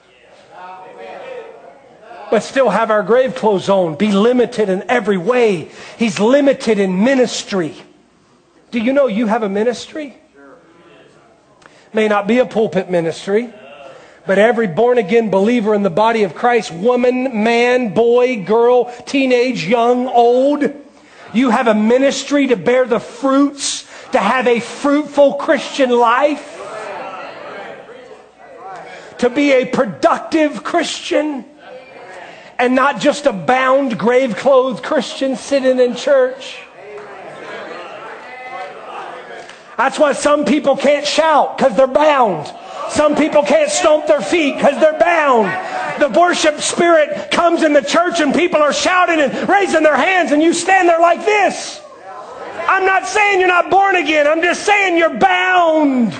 but still have our grave clothes on, be limited in every way. He's limited in ministry. Do you know you have a ministry? May not be a pulpit ministry, but every born-again believer in the body of Christ, woman, man, boy, girl, teenage, young, old, you have a ministry to bear the fruits, to have a fruitful Christian life, to be a productive Christian, and not just a bound, grave-clothed Christian sitting in church. That's why some people can't shout, because they're bound. Some people can't stomp their feet because they're bound. The worship spirit comes in the church and people are shouting and raising their hands, and you stand there like this. I'm not saying you're not born again. I'm just saying you're bound.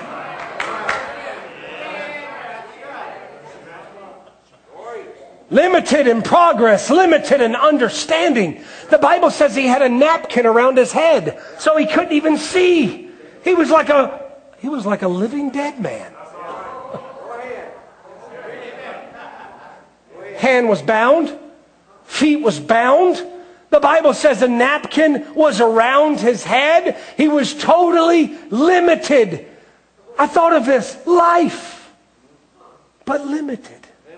Limited in progress, limited in understanding. The Bible says he had a napkin around his head, so he couldn't even see. He was like a he was like a living dead man. Hand was bound, feet was bound. The Bible says a napkin was around his head. He was totally limited. I thought of this, life, but limited.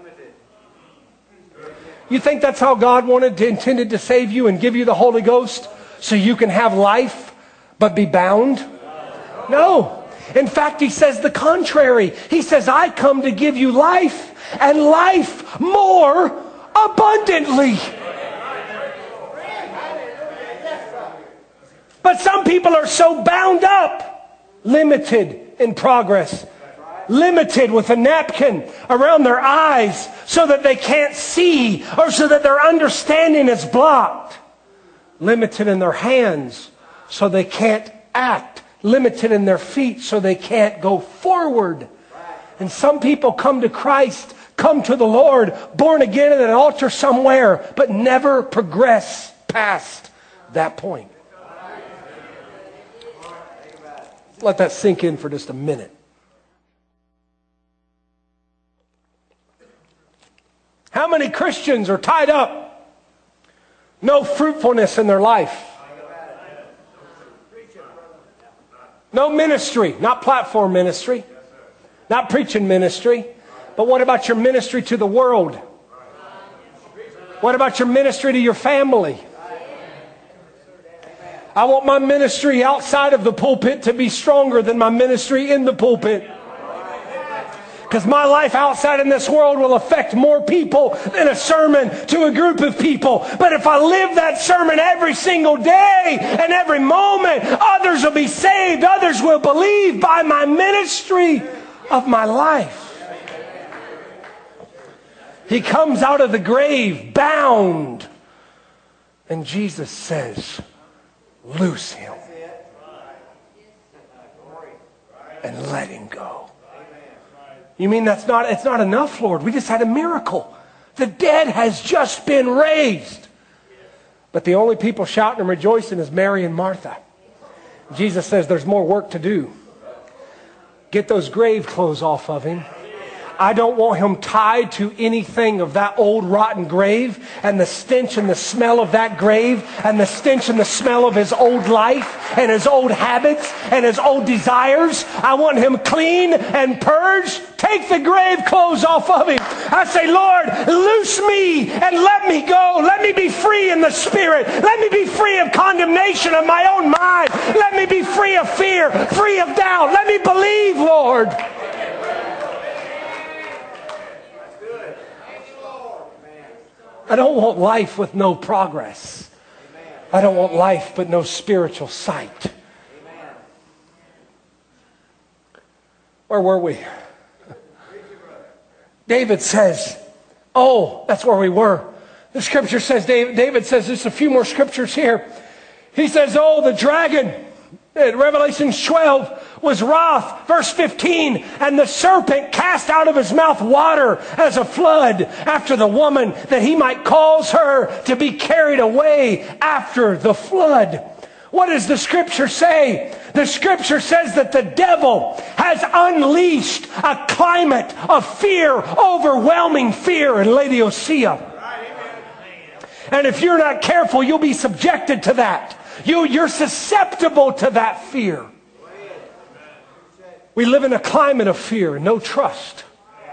You think that's how God wanted to, intended to save you and give you the Holy Ghost so you can have life but be bound? No. In fact, he says the contrary. He says, I come to give you life and life more abundantly. But some people are so bound up, limited in progress, limited with a napkin around their eyes so that they can't see or so that their understanding is blocked. Limited in their hands so they can't act. Limited in their feet so they can't go forward. And some people come to Christ, come to the Lord, born again at an altar somewhere, but never progress past that point. Let that sink in for just a minute. How many Christians are tied up? No fruitfulness in their life. No ministry, not platform ministry, not preaching ministry, but what about your ministry to the world? What about your ministry to your family? I want my ministry outside of the pulpit to be stronger than my ministry in the pulpit. Because my life outside in this world will affect more people than a sermon to a group of people. But if I live that sermon every single day and every moment, others will be saved. Others will believe by my ministry of my life. He comes out of the grave bound. And Jesus says, loose him. and letting go. You mean that's not, it's not enough, Lord? We just had a miracle. The dead has just been raised. But the only people shouting and rejoicing is Mary and Martha. Jesus says there's more work to do. Get those grave clothes off of him. I don't want him tied to anything of that old rotten grave and the stench and the smell of that grave and the stench and the smell of his old life and his old habits and his old desires. I want him clean and purged. Take the grave clothes off of him. I say, Lord, loose me and let me go. Let me be free in the spirit. Let me be free of condemnation of my own mind. Let me be free of fear, free of doubt. Let me believe, Lord. I don't want life with no progress. I don't want life but no spiritual sight. Where were we? David says, oh, that's where we were. The scripture says, David, David says, there's a few more scriptures here. He says, oh, the dragon, in Revelation twelve, was wroth. Verse fifteen, and the serpent cast out of his mouth water as a flood after the woman, that he might cause her to be carried away after the flood. What does the scripture say? The scripture says that the devil has unleashed a climate of fear, overwhelming fear in Laodicea. And if you're not careful, you'll be subjected to that. You, you're susceptible to that fear. We live in a climate of fear and no trust.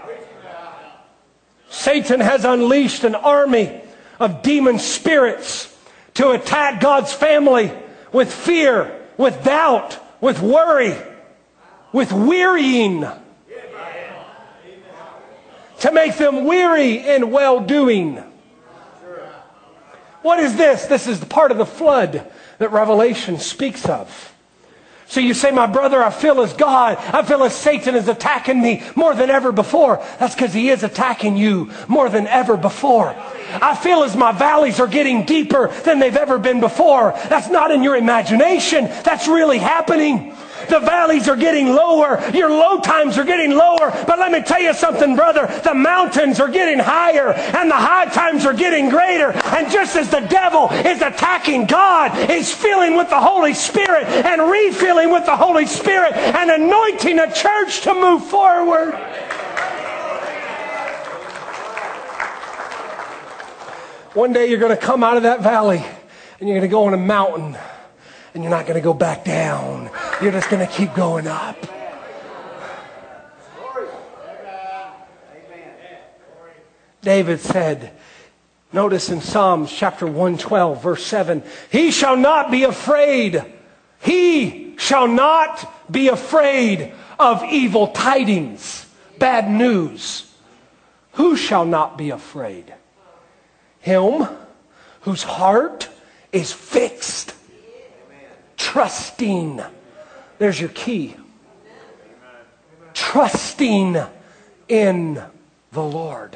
Satan has unleashed an army of demon spirits to attack God's family with fear, with doubt, with worry, with wearying. To make them weary in well-doing. What is this? This is the part of the flood that Revelation speaks of. So you say, my brother, I feel as God, I feel as Satan is attacking me more than ever before. That's because he is attacking you more than ever before. I feel as my valleys are getting deeper than they've ever been before. That's not in your imagination. That's really happening. The valleys are getting lower. Your low times are getting lower. But let me tell you something, brother. The mountains are getting higher and the high times are getting greater. And just as the devil is attacking, God is filling with the Holy Spirit and refilling with the Holy Spirit and anointing a church to move forward. One day you're going to come out of that valley and you're going to go on a mountain. And you're not going to go back down. You're just going to keep going up. David said, notice in Psalms chapter one twelve, verse seven, he shall not be afraid. He shall not be afraid of evil tidings, bad news. Who shall not be afraid? Him whose heart is fixed. Trusting. There's your key. Trusting in the Lord.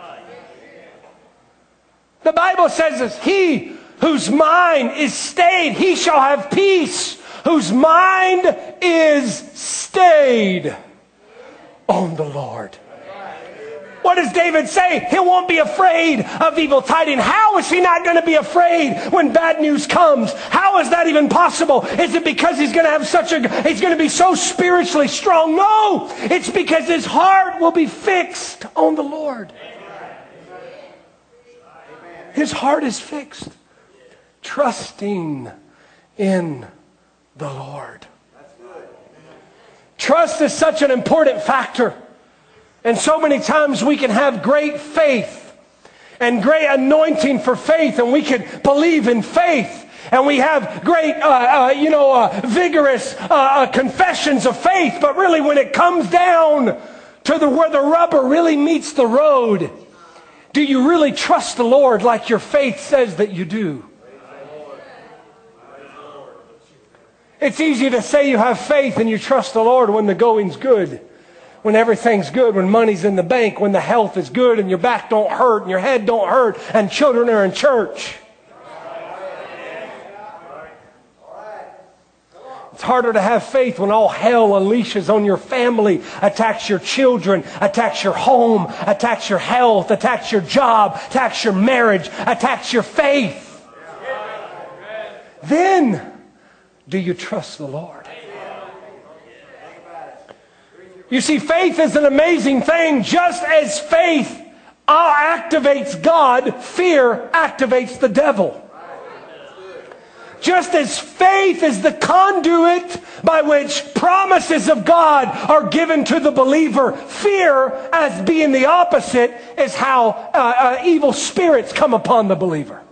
The Bible says this, he whose mind is stayed, he shall have peace. Whose mind is stayed on the Lord. What does David say? He won't be afraid of evil tidings. How is he not going to be afraid when bad news comes? How is that even possible? Is it because he's going to have such a, he's going to be so spiritually strong? No, it's because his heart will be fixed on the Lord. His heart is fixed. Trusting in the Lord. Trust is such an important factor. And so many times we can have great faith and great anointing for faith, and we can believe in faith, and we have great, uh, uh, you know, uh, vigorous uh, uh, confessions of faith. But really, when it comes down to the where the rubber really meets the road, do you really trust the Lord like your faith says that you do? It's easy to say you have faith and you trust the Lord when the going's good. When everything's good, when money's in the bank, when the health is good and your back don't hurt and your head don't hurt and children are in church. It's harder to have faith when all hell unleashes on your family, attacks your children, attacks your home, attacks your health, attacks your job, attacks your marriage, attacks your faith. Then, do you trust the Lord? You see, faith is an amazing thing. Just as faith activates God, fear activates the devil. Just as faith is the conduit by which promises of God are given to the believer, fear, as being the opposite, is how uh, uh, evil spirits come upon the believer.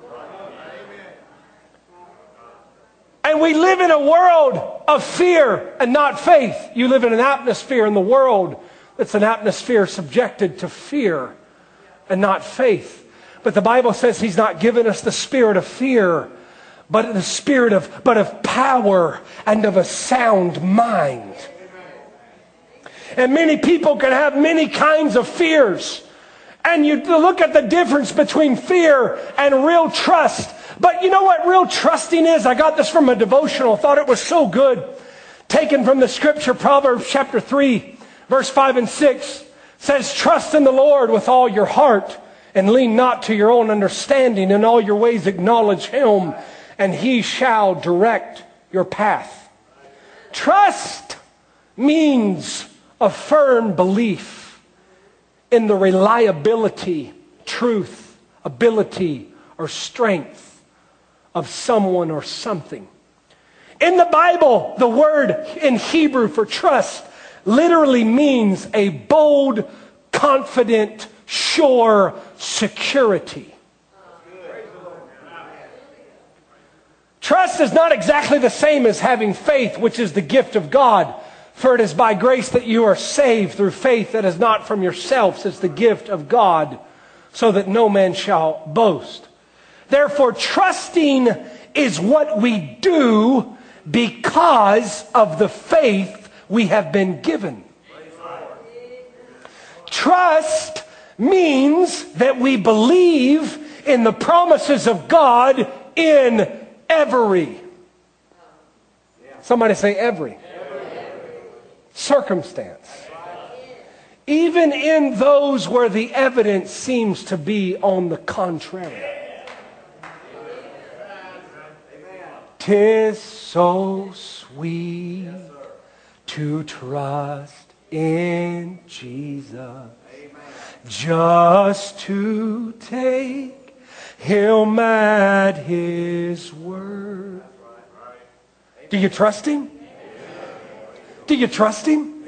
And we live in a world of fear and not faith. You live in an atmosphere in the world that's an atmosphere subjected to fear and not faith. But the Bible says He's not given us the spirit of fear, but the spirit of, but of power and of a sound mind. And many people can have many kinds of fears. And you look at the difference between fear and real trust. But you know what real trusting is? I got this from a devotional. Thought it was so good. Taken from the scripture, Proverbs chapter three, verse five and six. Says, trust in the Lord with all your heart and lean not to your own understanding. In all your ways acknowledge Him, and He shall direct your path. Trust means a firm belief in the reliability, truth, ability, or strength of someone or something. In the Bible, the word in Hebrew for trust literally means a bold, confident, sure security. Trust is not exactly the same as having faith, which is the gift of God. For it is by grace that you are saved through faith that is not from yourselves. It's the gift of God, so that no man shall boast. Therefore, trusting is what we do because of the faith we have been given. Trust means that we believe in the promises of God in every. Somebody say every. Circumstance. Even in those where the evidence seems to be on the contrary. 'Tis so sweet to trust in Jesus, just to take Him at His word. Do you trust Him? Do you trust Him?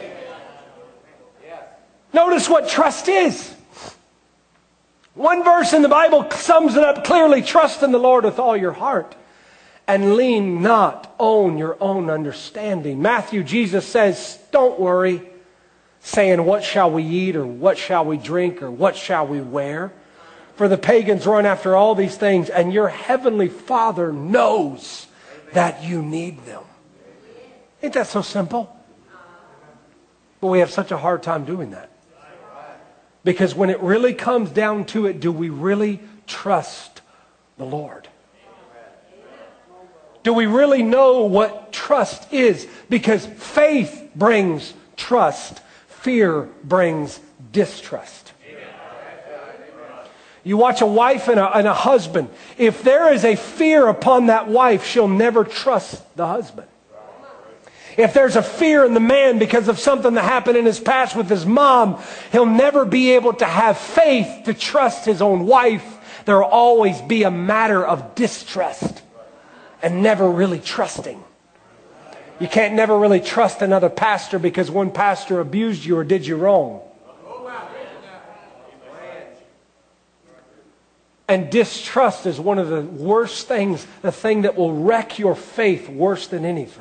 Notice what trust is. One verse in the Bible sums it up clearly. Trust in the Lord with all your heart, and lean not on your own understanding. Matthew, Jesus says, don't worry, saying, what shall we eat, or what shall we drink, or what shall we wear? For the pagans run after all these things, and your heavenly Father knows that you need them. Ain't that so simple? But we have such a hard time doing that. Because when it really comes down to it, do we really trust the Lord? Do we really know what trust is? Because faith brings trust. Fear brings distrust. You watch a wife and a, and a husband. If there is a fear upon that wife, she'll never trust the husband. If there's a fear in the man because of something that happened in his past with his mom, he'll never be able to have faith to trust his own wife. There will always be a matter of distrust and never really trusting. You can't never really trust another pastor because one pastor abused you or did you wrong. And distrust is one of the worst things, the thing that will wreck your faith worse than anything.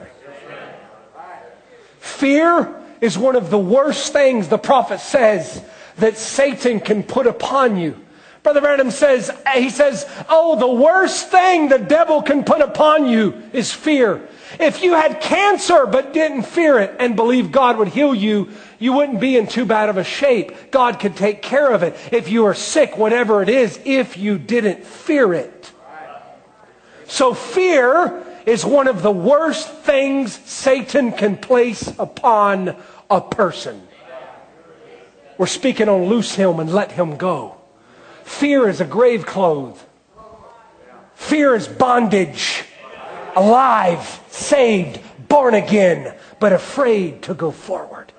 Fear is one of the worst things, the prophet says, that Satan can put upon you. Brother Branham says, he says, oh, the worst thing the devil can put upon you is fear. If you had cancer but didn't fear it and believe God would heal you, you wouldn't be in too bad of a shape. God could take care of it. If you are sick, whatever it is, if you didn't fear it. So fear is one of the worst things Satan can place upon a person. We're speaking on loose him and let him go. Fear is a grave clothes. Fear is bondage. Alive, saved, born again, but afraid to go forward.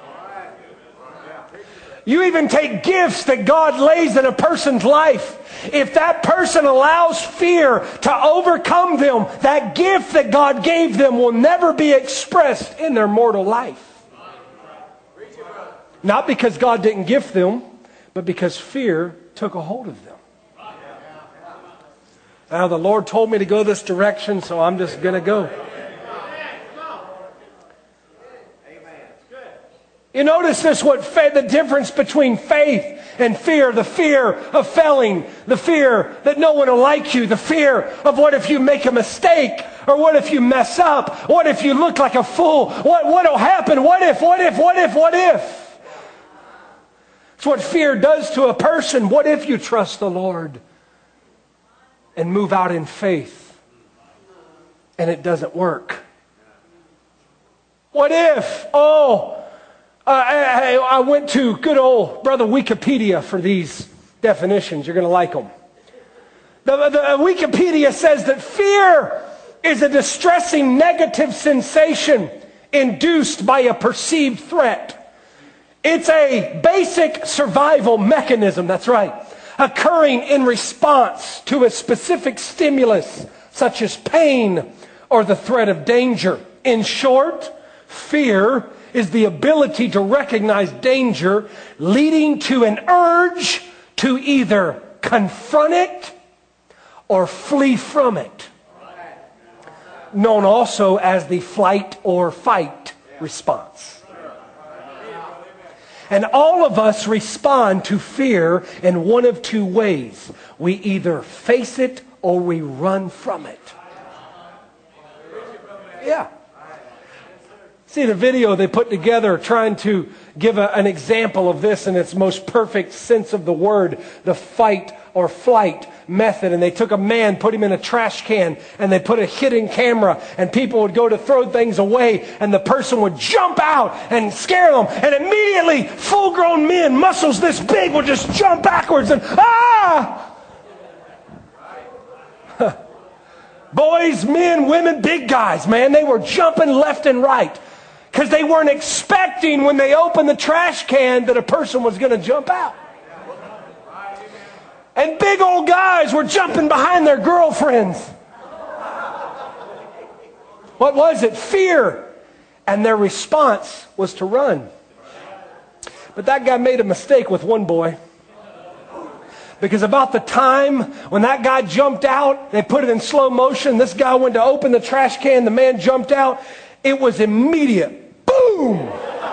You even take gifts that God lays in a person's life. If that person allows fear to overcome them, that gift that God gave them will never be expressed in their mortal life. Not because God didn't gift them, but because fear took a hold of them. Now the Lord told me to go this direction, so I'm just going to go. You notice this, what fa- the difference between faith and fear. The fear of failing. The fear that no one will like you. The fear of what if you make a mistake? Or what if you mess up? What if you look like a fool? What what will happen? What if, what if, what if, what if? It's what fear does to a person. What if you trust the Lord and move out in faith and it doesn't work? What if? Oh, uh, I, I went to good old Brother Wikipedia for these definitions. You're going to like them. The, the Wikipedia says that fear is a distressing negative sensation induced by a perceived threat. It's a basic survival mechanism, that's right, occurring in response to a specific stimulus, such as pain or the threat of danger. In short, fear is the ability to recognize danger, leading to an urge to either confront it or flee from it. Known also as the flight or fight response. And all of us respond to fear in one of two ways. We either face it or we run from it. Yeah. See the video they put together trying to give a, an example of this in its most perfect sense of the word, the fight or flight method. And they took a man, put him in a trash can, and they put a hidden camera, and people would go to throw things away, and the person would jump out and scare them, and immediately full-grown men, muscles this big, would just jump backwards and ah! Boys, men, women, big guys, man, they were jumping left and right because they weren't expecting when they opened the trash can that a person was going to jump out. And big old guys were jumping behind their girlfriends. What was it? Fear. And their response was to run. But that guy made a mistake with one boy. Because about the time when that guy jumped out, they put it in slow motion. This guy went to open the trash can. The man jumped out. It was immediate. Boom!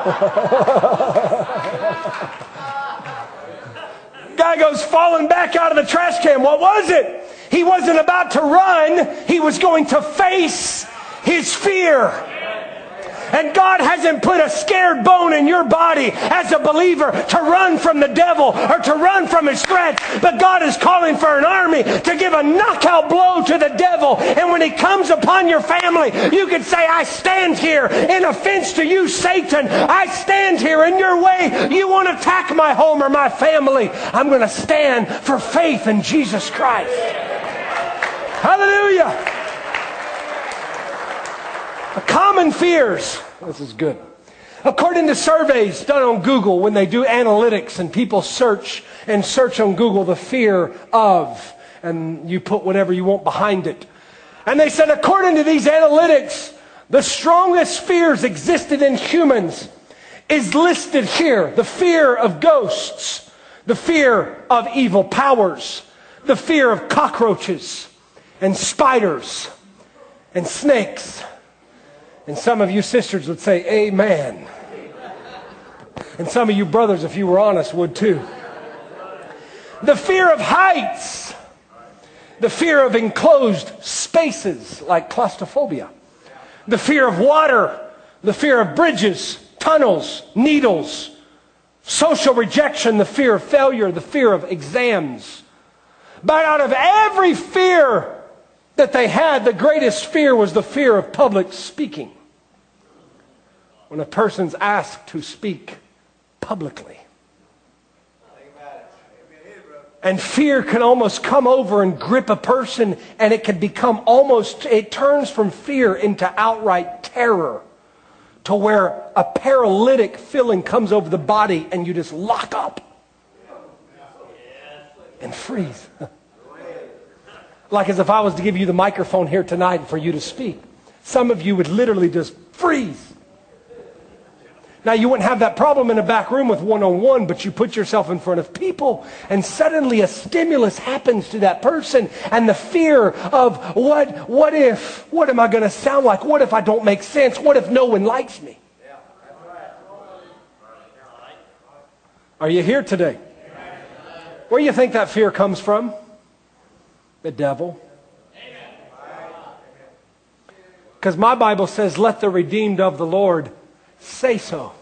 Guy goes falling back out of the trash can. What was it? He wasn't about to run. He was going to face his fear. And God hasn't put a scared bone in your body as a believer to run from the devil or to run from his threats. But God is calling for an army to give a knockout blow to the devil. And when he comes upon your family, you can say, I stand here in offense to you, Satan. I stand here in your way. You want to attack my home or my family. I'm going to stand for faith in Jesus Christ. Hallelujah. Common fears. This is good. According to surveys done on Google, when they do analytics and people search and search on Google the fear of, and you put whatever you want behind it. And they said, according to these analytics, the strongest fears existed in humans is listed here. The fear of ghosts, the fear of evil powers, the fear of cockroaches and spiders and snakes. And some of you sisters would say, amen. And some of you brothers, if you were honest, would too. The fear of heights. The fear of enclosed spaces like claustrophobia. The fear of water. The fear of bridges, tunnels, needles. Social rejection. The fear of failure. The fear of exams. But out of every fear that they had, the greatest fear was the fear of public speaking. When a person's asked to speak publicly. And fear can almost come over and grip a person, and it can become almost, it turns from fear into outright terror, to where a paralytic feeling comes over the body and you just lock up and freeze. Like as if I was to give you the microphone here tonight for you to speak. Some of you would literally just freeze. Now, you wouldn't have that problem in a back room with one-on-one, but you put yourself in front of people, and suddenly a stimulus happens to that person, and the fear of, what, what if, what am I going to sound like? What if I don't make sense? What if no one likes me? Are you here today? Where do you think that fear comes from? The devil. Because my Bible says, let the redeemed of the Lord say so.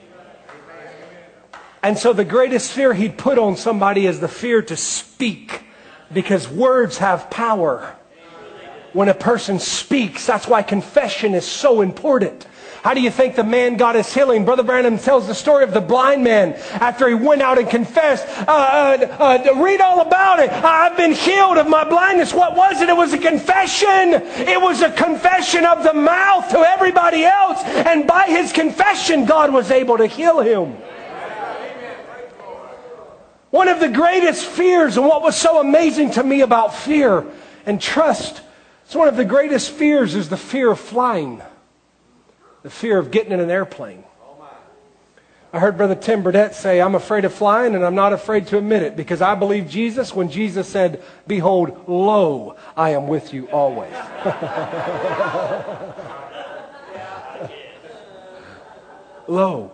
And so the greatest fear he'd put on somebody is the fear to speak, because words have power. When a person speaks, that's why confession is so important. How do you think the man got his healing? Brother Branham tells the story of the blind man after he went out and confessed. Uh, uh, uh, read all about it. I've been healed of my blindness. What was it? It was a confession. It was a confession of the mouth to everybody else. And by his confession, God was able to heal him. One of the greatest fears, and what was so amazing to me about fear and trust, it's one of the greatest fears is the fear of flying. The fear of getting in an airplane. I heard Brother Tim Burdett say, I'm afraid of flying, and I'm not afraid to admit it, because I believe Jesus when Jesus said, behold, lo, I am with you always. Lo.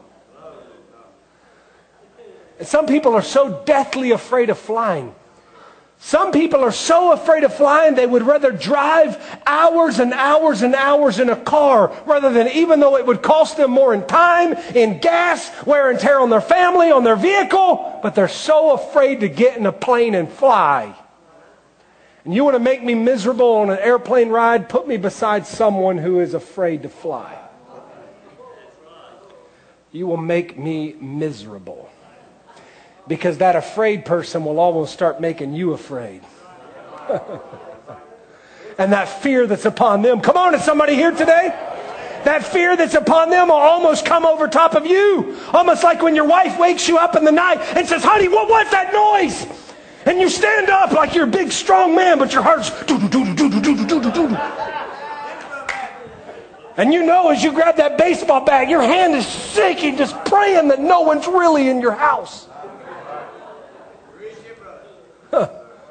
And some people are so deathly afraid of flying. Some people are so afraid of flying, they would rather drive hours and hours and hours in a car rather than, even though it would cost them more in time, in gas, wear and tear on their family, on their vehicle, but they're so afraid to get in a plane and fly. And you want to make me miserable on an airplane ride? Put me beside someone who is afraid to fly. You will make me miserable. Because that afraid person will almost start making you afraid. And that fear that's upon them. Come on, is somebody here today? That fear that's upon them will almost come over top of you. Almost like when your wife wakes you up in the night and says, honey, what was that noise? And you stand up like you're a big, strong man, but your heart's doo-doo-doo-doo-doo-doo-doo-doo-doo. And you know as you grab that baseball bat, your hand is shaking, just praying that no one's really in your house. Huh.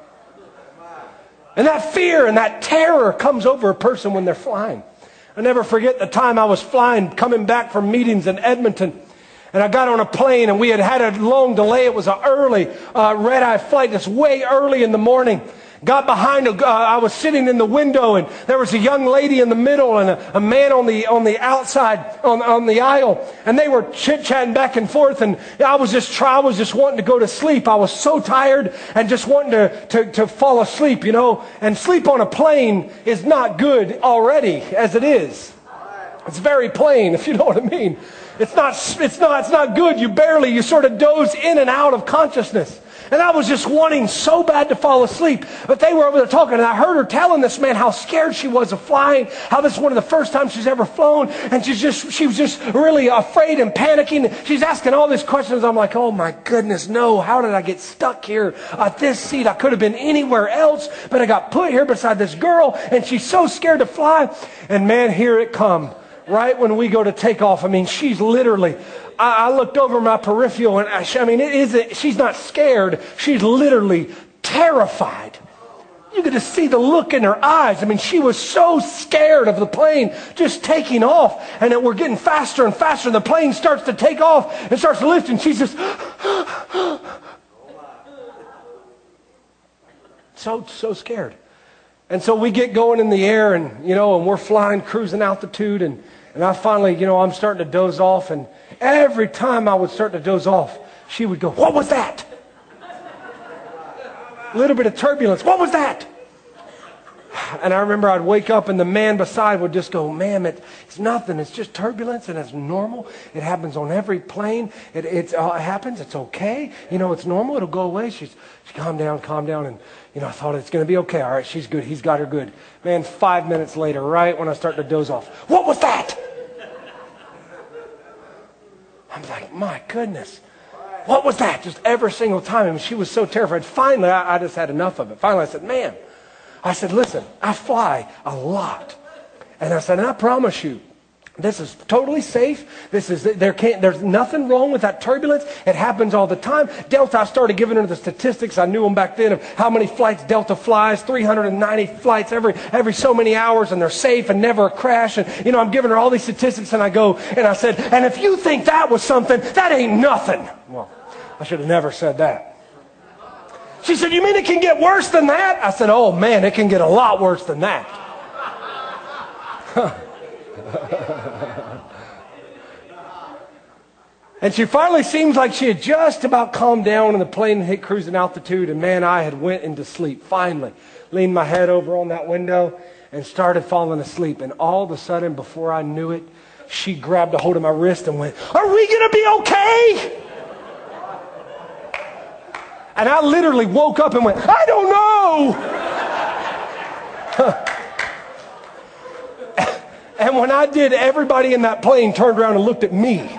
And that fear and that terror comes over a person when they're flying. I never forget the time I was flying, coming back from meetings in Edmonton. And I got on a plane, and we had had a long delay. It was an early uh, red-eye flight, just way early in the morning. Got behind, a, uh, I was sitting in the window, and there was a young lady in the middle and a, a man on the on the outside, on, on the aisle. And they were chit-chatting back and forth, and I was just try, I was just wanting to go to sleep. I was so tired and just wanting to, to, to fall asleep, you know. And sleep on a plane is not good already, as it is. It's very plain, if you know what I mean. It's not, it's not, it's not good. You barely, you sort of doze in and out of consciousness. And I was just wanting so bad to fall asleep. But they were over there talking, and I heard her telling this man how scared she was of flying, how this is one of the first times she's ever flown, and she's just, she was just really afraid and panicking. She's asking all these questions. I'm like, oh my goodness, no, how did I get stuck here at this seat? I could have been anywhere else, but I got put here beside this girl, and she's so scared to fly. And man, here it come. Right when we go to take off, I mean, she's literally, I, I looked over my peripheral, and I, I mean, it isn't, she's not scared. She's literally terrified. You could just see the look in her eyes. I mean, she was so scared of the plane just taking off, and it, we're getting faster and faster, and the plane starts to take off and starts lifting. She's just so, so scared. And so we get going in the air, and, you know, and we're flying, cruising altitude, and, and I finally, you know, I'm starting to doze off, and every time I would start to doze off, she would go, what was that? A little bit of turbulence. What was that? And I remember I'd wake up and the man beside would just go, ma'am, it, it's nothing. It's just turbulence and it's normal. It happens on every plane. It, it's, uh, it happens. It's okay. You know, it's normal. It'll go away. She's, she calm down, calm down. And, you know, I thought it's going to be okay. All right, she's good. He's got her good. Man, five minutes later, right when I start to doze off, what was that? I'm like, my goodness. What was that? Just every single time. I mean, she was so terrified. Finally, I, I just had enough of it. Finally, I said, ma'am, I said, listen, I fly a lot. And I said, and I promise you, this is totally safe. This is, there can't, there's nothing wrong with that turbulence. It happens all the time. Delta, I started giving her the statistics. I knew them back then of how many flights Delta flies, three hundred ninety flights every, every so many hours, and they're safe and never a crash. And, you know, I'm giving her all these statistics, and I go, and I said, and if you think that was something, that ain't nothing. Well, I should have never said that. She said, you mean it can get worse than that? I said, oh man, it can get a lot worse than that. And she finally seems like she had just about calmed down and the plane hit cruising altitude, and man, I had went into sleep. Finally, leaned my head over on that window and started falling asleep. And all of a sudden, before I knew it, she grabbed a hold of my wrist and went, are we going to be okay? And I literally woke up and went, I don't know. And when I did, everybody in that plane turned around and looked at me.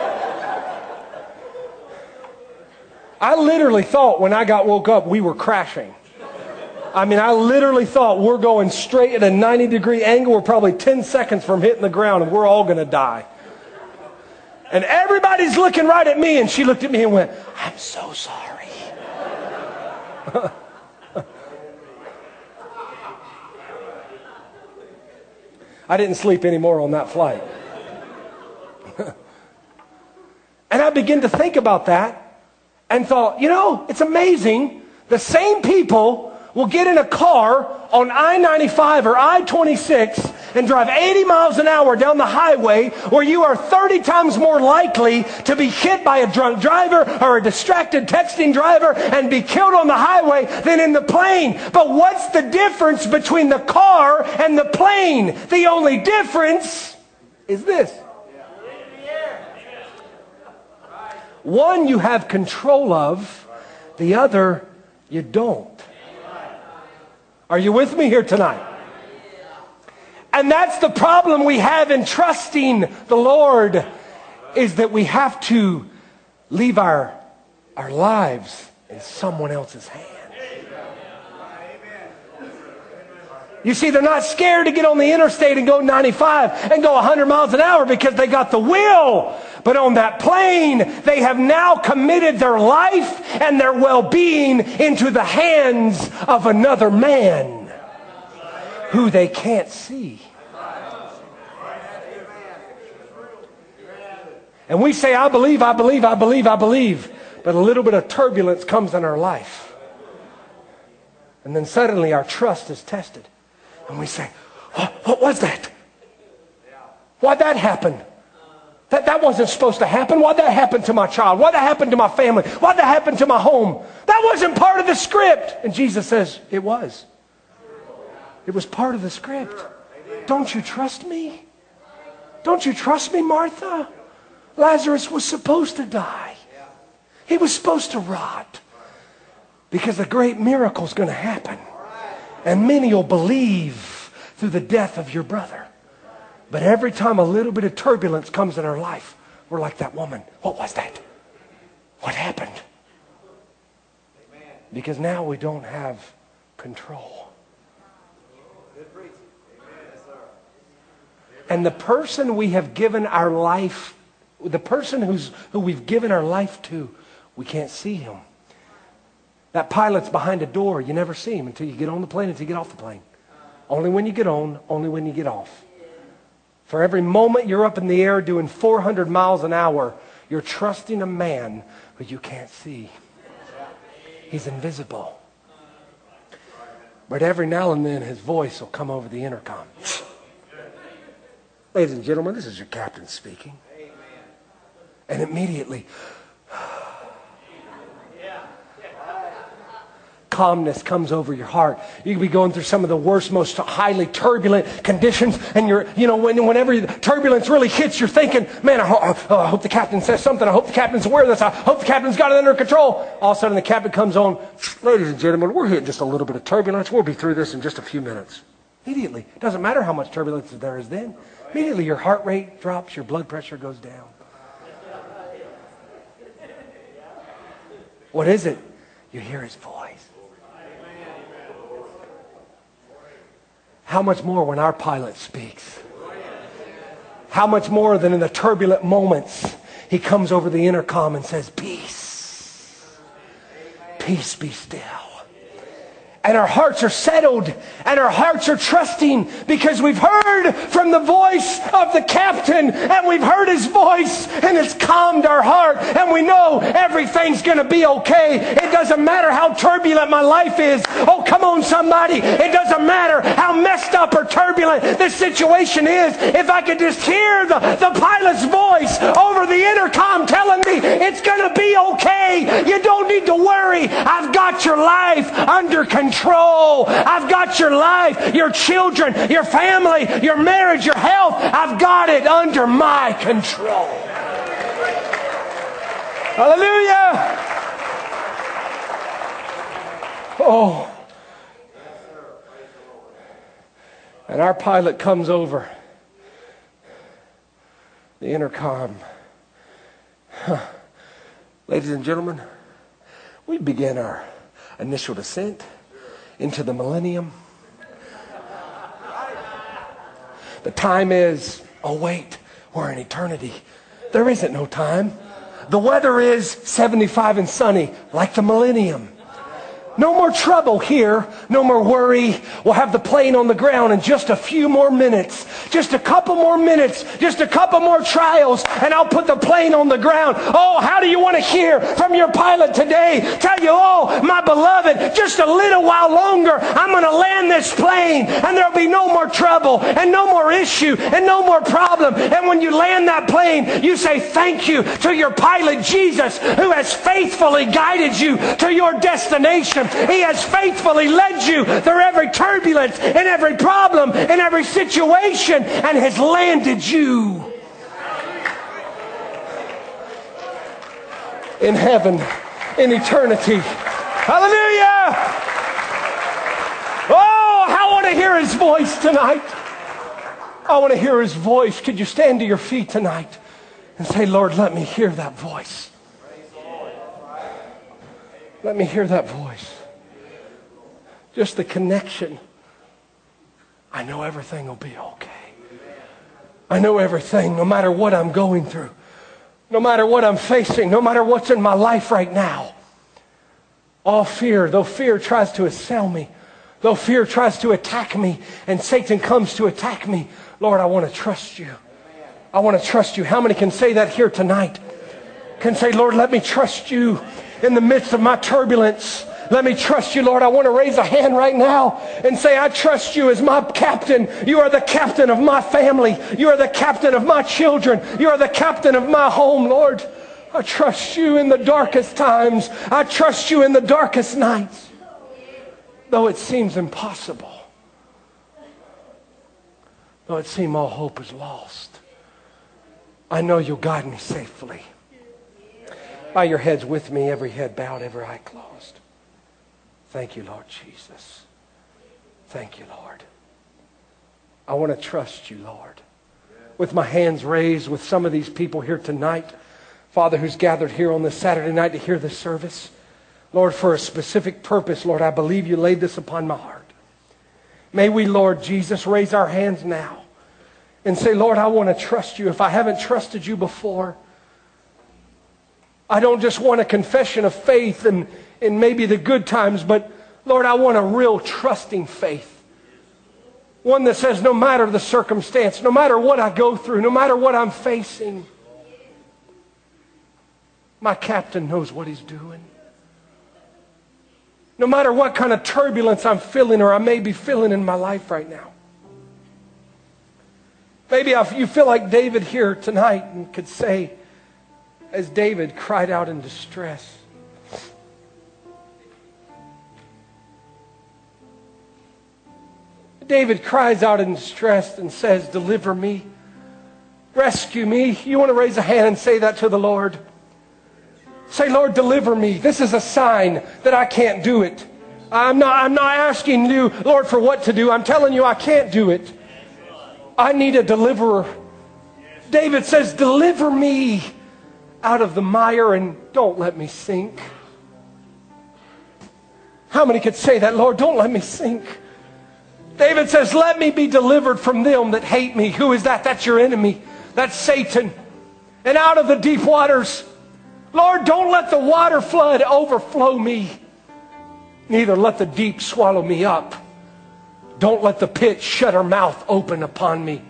I literally thought when I got woke up, we were crashing. I mean, I literally thought we're going straight at a ninety degree angle. We're probably ten seconds from hitting the ground and we're all going to die. And everybody's looking right at me, and she looked at me and went, I'm so sorry. I didn't sleep anymore on that flight. And I began to think about that and thought, you know, it's amazing. The same people will get in a car on I ninety-five or I twenty-six and drive eighty miles an hour down the highway, where you are thirty times more likely to be hit by a drunk driver or a distracted texting driver and be killed on the highway than in the plane. But what's the difference between the car and the plane? The only difference is this. One you have control of, the other you don't. Are you with me here tonight? And that's the problem we have in trusting the Lord, is that we have to leave our, our lives in someone else's hands. You see, they're not scared to get on the interstate and go ninety-five and go one hundred miles an hour because they got the will. But on that plane, they have now committed their life and their well-being into the hands of another man who they can't see. And we say, I believe, I believe, I believe, I believe. But a little bit of turbulence comes in our life. And then suddenly our trust is tested. And we say, what, what was that? Why'd that happen? That, that wasn't supposed to happen. Why'd that happen to my child? Why'd that happen to my family? Why'd that happen to my home? That wasn't part of the script. And Jesus says, it was. It was part of the script. Don't you trust me? Don't you trust me, Martha? Lazarus was supposed to die. He was supposed to rot. Because a great miracle is going to happen. And many will believe through the death of your brother. But every time a little bit of turbulence comes in our life, we're like that woman. What was that? What happened? Because now we don't have control. And the person we have given our life, the person who's, who we've given our life to, we can't see him. That pilot's behind a door. You never see him until you get on the plane, until you get off the plane. Only when you get on, only when you get off. For every moment you're up in the air doing four hundred miles an hour, you're trusting a man who you can't see. He's invisible. But every now and then his voice will come over the intercom. Ladies and gentlemen, this is your captain speaking. calmness comes over your heart. You can be going through some of the worst, most highly turbulent conditions, and you're, you know, when, whenever turbulence really hits, you're thinking, man, I, ho- oh, I hope the captain says something. I hope the captain's aware of this. I hope the captain's got it under control. All of a sudden, the captain comes on. Ladies and gentlemen, we're hitting just a little bit of turbulence. We'll be through this in just a few minutes. Immediately. Doesn't matter how much turbulence there is then. Immediately, your heart rate drops, your blood pressure goes down. What is it? You hear his voice. How much more when our pilot speaks? How much more than in the turbulent moments he comes over the intercom and says, peace. Peace be still. And our hearts are settled and our hearts are trusting because we've heard from the voice of the captain and we've heard his voice and it's calmed our heart and we know everything's going to be okay. It doesn't matter how turbulent my life is. Oh, come on, somebody. It doesn't matter how messed up or turbulent this situation is. If I could just hear the, the pilot's voice over the intercom telling me it's going to be okay. You don't need to worry. I've got your life under control. Control. I've got your life, your children, your family, your marriage, your health. I've got it under my control. Hallelujah. Oh. And our pilot comes over the intercom. Huh. Ladies and gentlemen, we begin our initial descent into the millennium. The time is, oh wait, we're in eternity. There isn't no time. The weather is seventy-five and sunny, like the millennium. No more trouble here. No more worry. We'll have the plane on the ground in just a few more minutes. Just a couple more minutes. Just a couple more trials. And I'll put the plane on the ground. Oh, how do you want to hear from your pilot today? Tell you, oh, my beloved, just a little while longer. I'm going to land this plane. And there'll be no more trouble. And no more issue. And no more problem. And when you land that plane, you say thank you to your pilot, Jesus, who has faithfully guided you to your destination. He has faithfully led you through every turbulence and every problem and every situation and has landed you in heaven, in eternity. Hallelujah! Oh, I want to hear his voice tonight. I want to hear his voice. Could you stand to your feet tonight and say, Lord, let me hear that voice. Let me hear that voice. Just the connection. I know everything will be okay. I know everything, no matter what I'm going through, no matter what I'm facing, no matter what's in my life right now. All fear, though fear tries to assail me, though fear tries to attack me, and Satan comes to attack me, Lord, I want to trust you. I want to trust you. How many can say that here tonight? Can say, Lord, let me trust you. In the midst of my turbulence, let me trust you, Lord. I want to raise a hand right now and say, I trust you as my captain. You are the captain of my family. You are the captain of my children. You are the captain of my home, Lord. I trust you in the darkest times. I trust you in the darkest nights. Though it seems impossible. Though it seems all hope is lost. I know you'll guide me safely. Bow your heads with me, every head bowed, every eye closed. Thank you, Lord Jesus. Thank you, Lord. I want to trust you, Lord. With my hands raised with some of these people here tonight, Father, who's gathered here on this Saturday night to hear this service, Lord, for a specific purpose, Lord, I believe you laid this upon my heart. May we, Lord Jesus, raise our hands now and say, Lord, I want to trust you. If I haven't trusted you before, I don't just want a confession of faith and, and maybe the good times, but Lord, I want a real trusting faith. One that says no matter the circumstance, no matter what I go through, no matter what I'm facing, my captain knows what he's doing. No matter what kind of turbulence I'm feeling or I may be feeling in my life right now. Maybe I, you feel like David here tonight and could say, as David cried out in distress, David cries out in distress and says, deliver me. Rescue me. You want to raise a hand and say that to the Lord? Say, Lord, deliver me. This is a sign that I can't do it. I'm not, I'm not asking you, Lord, for what to do. I'm telling you I can't do it. I need a deliverer. David says, deliver me out of the mire and don't let me sink. How many could say that? Lord, don't let me sink. David says, let me be delivered from them that hate me. Who is that? That's your enemy. That's Satan. And out of the deep waters, Lord, don't let the water flood overflow me. Neither let the deep swallow me up. Don't let the pit shut her mouth open upon me.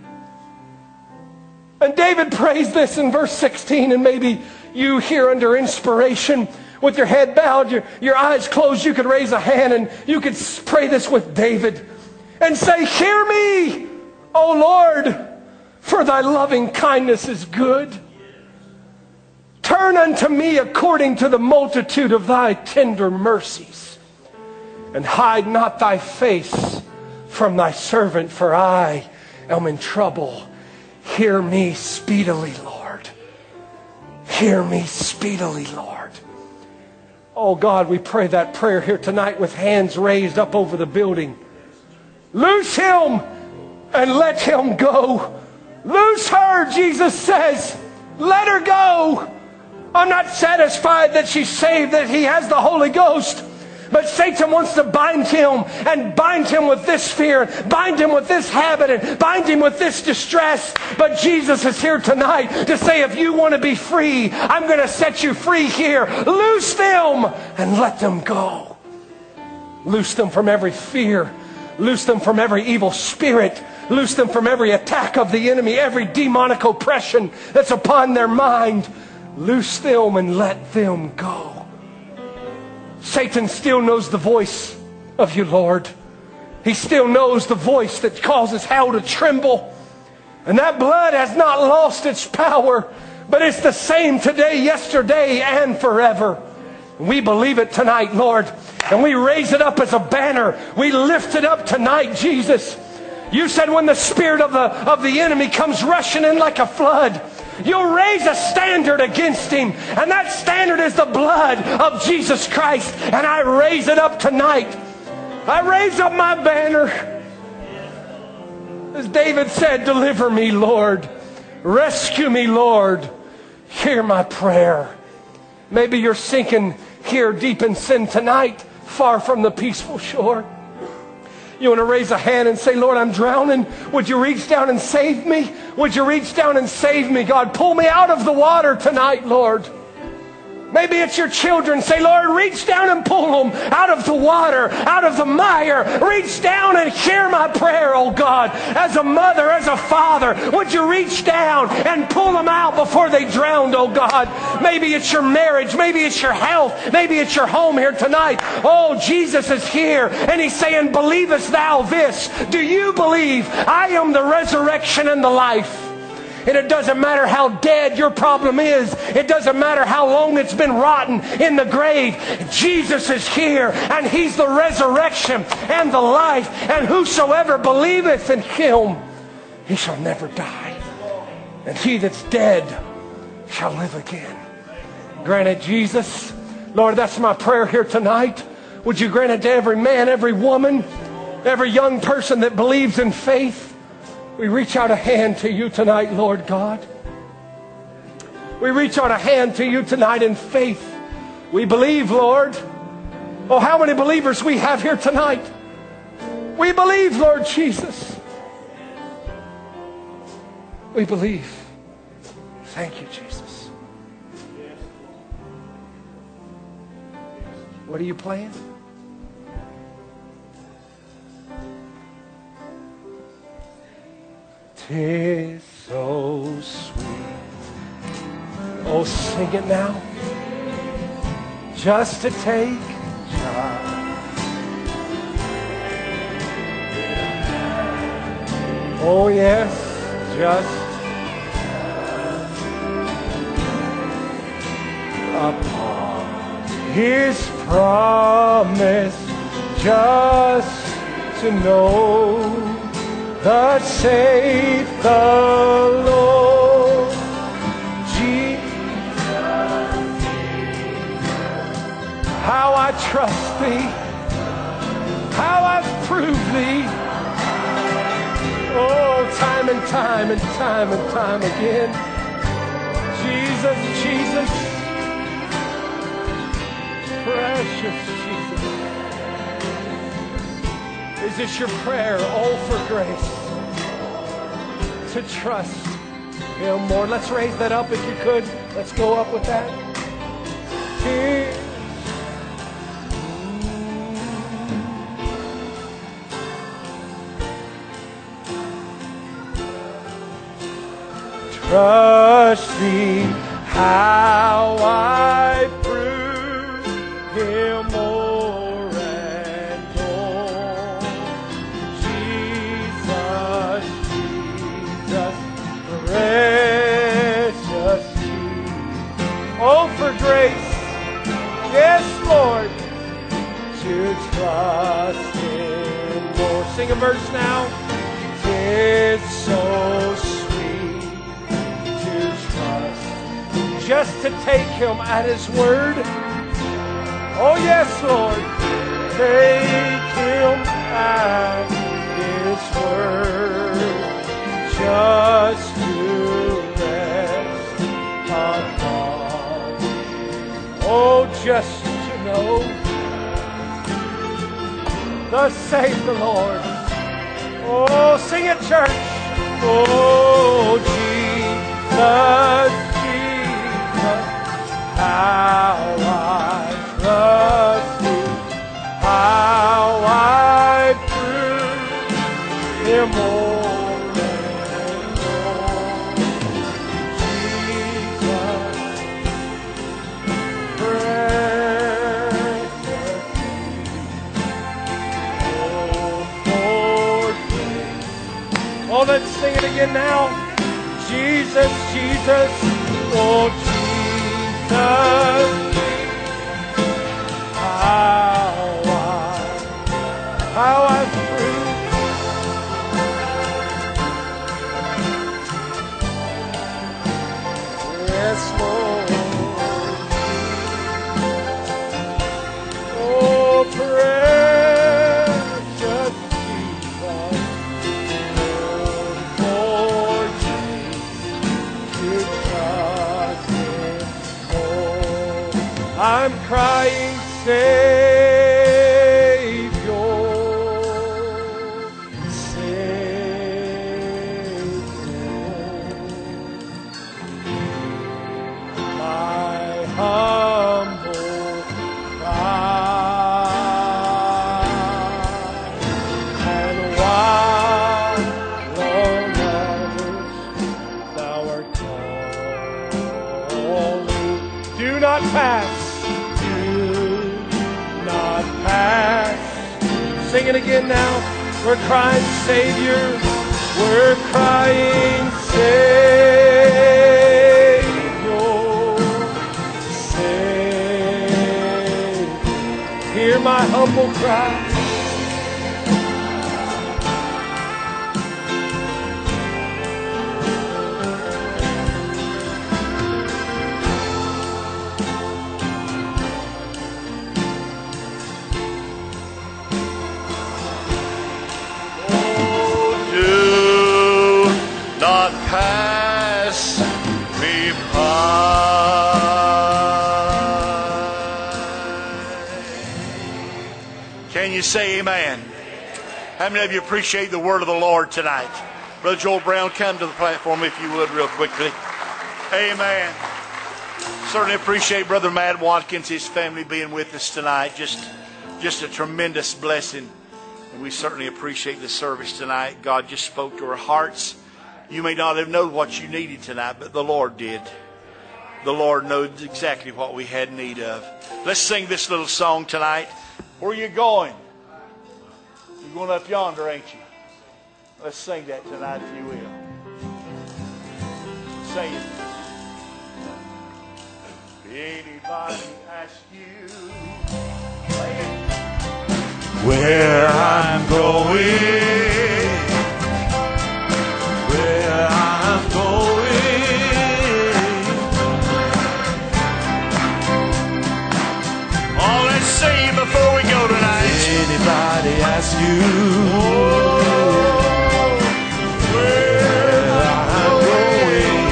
And David prays this in verse sixteen, and maybe you here under inspiration with your head bowed, your, your eyes closed, you could raise a hand and you could pray this with David and say, hear me, O Lord, for thy loving kindness is good. Turn unto me according to the multitude of thy tender mercies, and hide not thy face from thy servant, for I am in trouble. Hear me speedily, Lord. Hear me speedily, Lord. Oh God, we pray that prayer here tonight with hands raised up over the building. Loose him and let him go. Loose her, Jesus says. Let her go. I'm not satisfied that she's saved, that he has the Holy Ghost. But Satan wants to bind him and bind him with this fear, bind him with this habit, and bind him with this distress. But Jesus is here tonight to say, if you want to be free, I'm going to set you free here. Loose them and let them go. Loose them from every fear. Loose them from every evil spirit. Loose them from every attack of the enemy, every demonic oppression that's upon their mind. Loose them and let them go. Satan still knows the voice of you, Lord. He still knows the voice that causes hell to tremble. And that blood has not lost its power, but it's the same today, yesterday, and forever. We believe it tonight, Lord, and we raise it up as a banner. We lift it up tonight, Jesus. You said when the spirit of the, of the enemy comes rushing in like a flood, you'll raise a standard against him. And that standard is the blood of Jesus Christ. And I raise it up tonight. I raise up my banner. As David said, deliver me, Lord. Rescue me, Lord. Hear my prayer. Maybe you're sinking here deep in sin tonight, far from the peaceful shore. You want to raise a hand and say, Lord, I'm drowning. Would you reach down and save me? Would you reach down and save me? God, pull me out of the water tonight, Lord. Maybe it's your children. Say, Lord, reach down and pull them out of the water, out of the mire. Reach down and hear my prayer, oh God. As a mother, as a father, would you reach down and pull them out before they drowned, oh God? Maybe it's your marriage. Maybe it's your health. Maybe it's your home here tonight. Oh, Jesus is here. And he's saying, believest thou this? Do you believe I am the resurrection and the life? And it doesn't matter how dead your problem is. It doesn't matter how long it's been rotten in the grave. Jesus is here, and he's the resurrection and the life. And whosoever believeth in him, he shall never die. And he that's dead shall live again. Grant it, Jesus. Lord, that's my prayer here tonight. Would you grant it to every man, every woman, every young person that believes in faith? We reach out a hand to you tonight, Lord God. We reach out a hand to you tonight in faith. We believe, Lord. Oh, how many believers we have here tonight. We believe, Lord Jesus. We believe. Thank you, Jesus. What are you playing? Tis so sweet. Oh, sing it now. Just to take charge. Oh, yes, just upon his promise, just to know Thus saith the Lord. Jesus, how I trust thee, how I've proved thee. Oh, time and time and time and time again. Jesus, Jesus, precious Jesus. Is this your prayer? Oh, for grace to trust Him more. Let's raise that up if you could. Let's go up with that. Here. Trust Thee, how I prove Him more and more. Jesus, Jesus, precious Jesus. Oh, for grace, yes, Lord, to trust Him more. Sing a verse now. It's so sweet just to take Him at His word. Oh yes, Lord, take Him at His word, just to rest upon. Oh, just to know, thus saith the Lord. Oh, sing it, church. Oh, Jesus, how I trust You, how I prove Him more and more. Jesus, precious Jesus. Oh, oh, let's sing it again now. Jesus, Jesus, oh, Jesus. How I, how I prove yes, Lord. Oh, precious Jesus, Lord, to trust Him. I'm crying, Savior, Savior. My humble cry, and while on others Thou art calling, do not pass. Sing it again now. We're crying, Savior. We're crying, Savior. Savior. Hear my humble cry. Pass me by. Can you say amen? How many of you appreciate the word of the Lord tonight? Brother Joel Brown, come to the platform if you would real quickly. Amen. Certainly appreciate Brother Matt Watkins, his family being with us tonight. Just, just a tremendous blessing. And we certainly appreciate the service tonight. God just spoke to our hearts. You may not have known what you needed tonight, but the Lord did. The Lord knows exactly what we had need of. Let's sing this little song tonight. Where are you going? You're going up yonder, ain't you? Let's sing that tonight if you will. Sing it. Anybody ask you where I'm going? ask you where I'm going,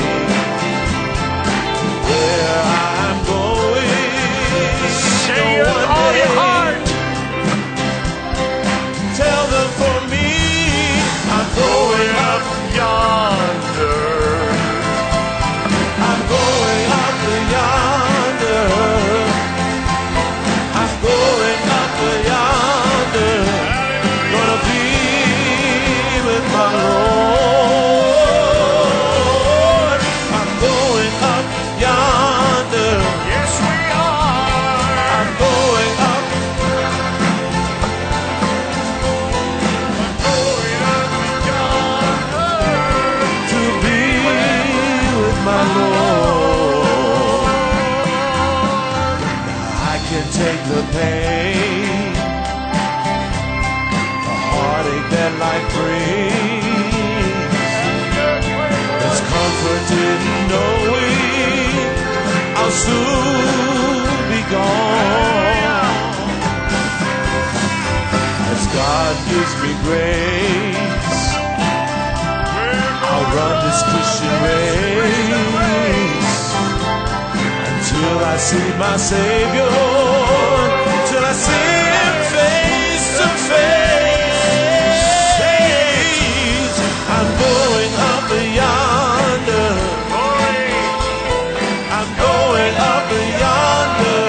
where I'm going. Say it with all your heart. Tell them for me, I'm going up yonder. I'm going up yonder. I'm going up yonder. Gonna be with my Lord. I'm going up yonder. Yes, we are. I'm going up. Going up yonder. To be with my Lord. I can take the pain, the heartache that life brings. It's comforted knowing I'll soon be gone. As God gives me grace, I'll run this Christian race until I see my Savior, till I see Him face to face. I'm going up yonder. I'm going up yonder.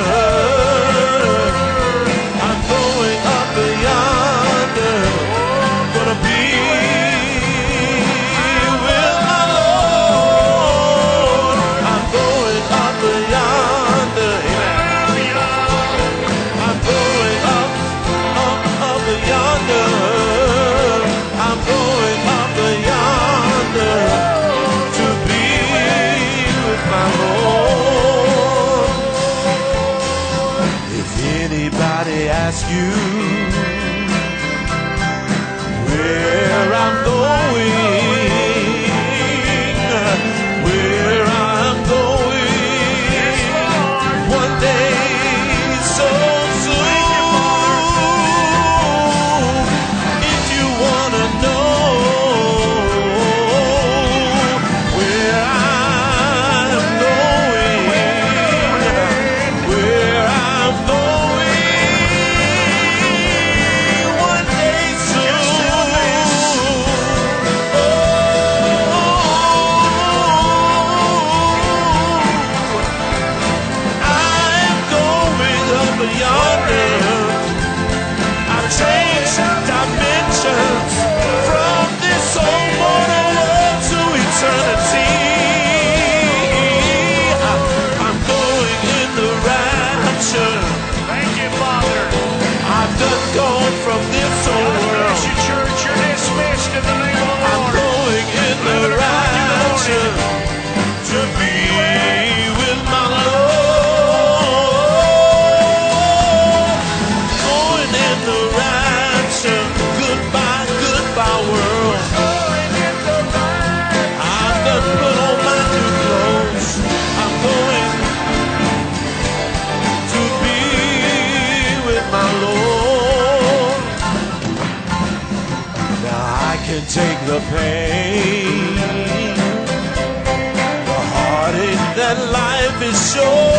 I'm going up yonder. Gonna be with my Lord. I'm going up yonder. I'm going up, up, up yonder. I'm going up yonder to be with my Lord. If anybody asks you where I'm going, where I'm going, one day so soon. If you wanna know where I'm going, where I'm going, one day soon. I'm going up yonder. I've changed dimensions from this old mortal world to eternity. I'm going in the rapture. Thank you, Father. I'm done gone from this old God bless world. you, church. You're dismissed in the name of the I'm Lord. going in the rapture to be with my Lord. Going in the rapture. Goodbye, goodbye world. I've done put on my new clothes. I'm going to be with my Lord. Now I can take the pain, the heartache that life is showing.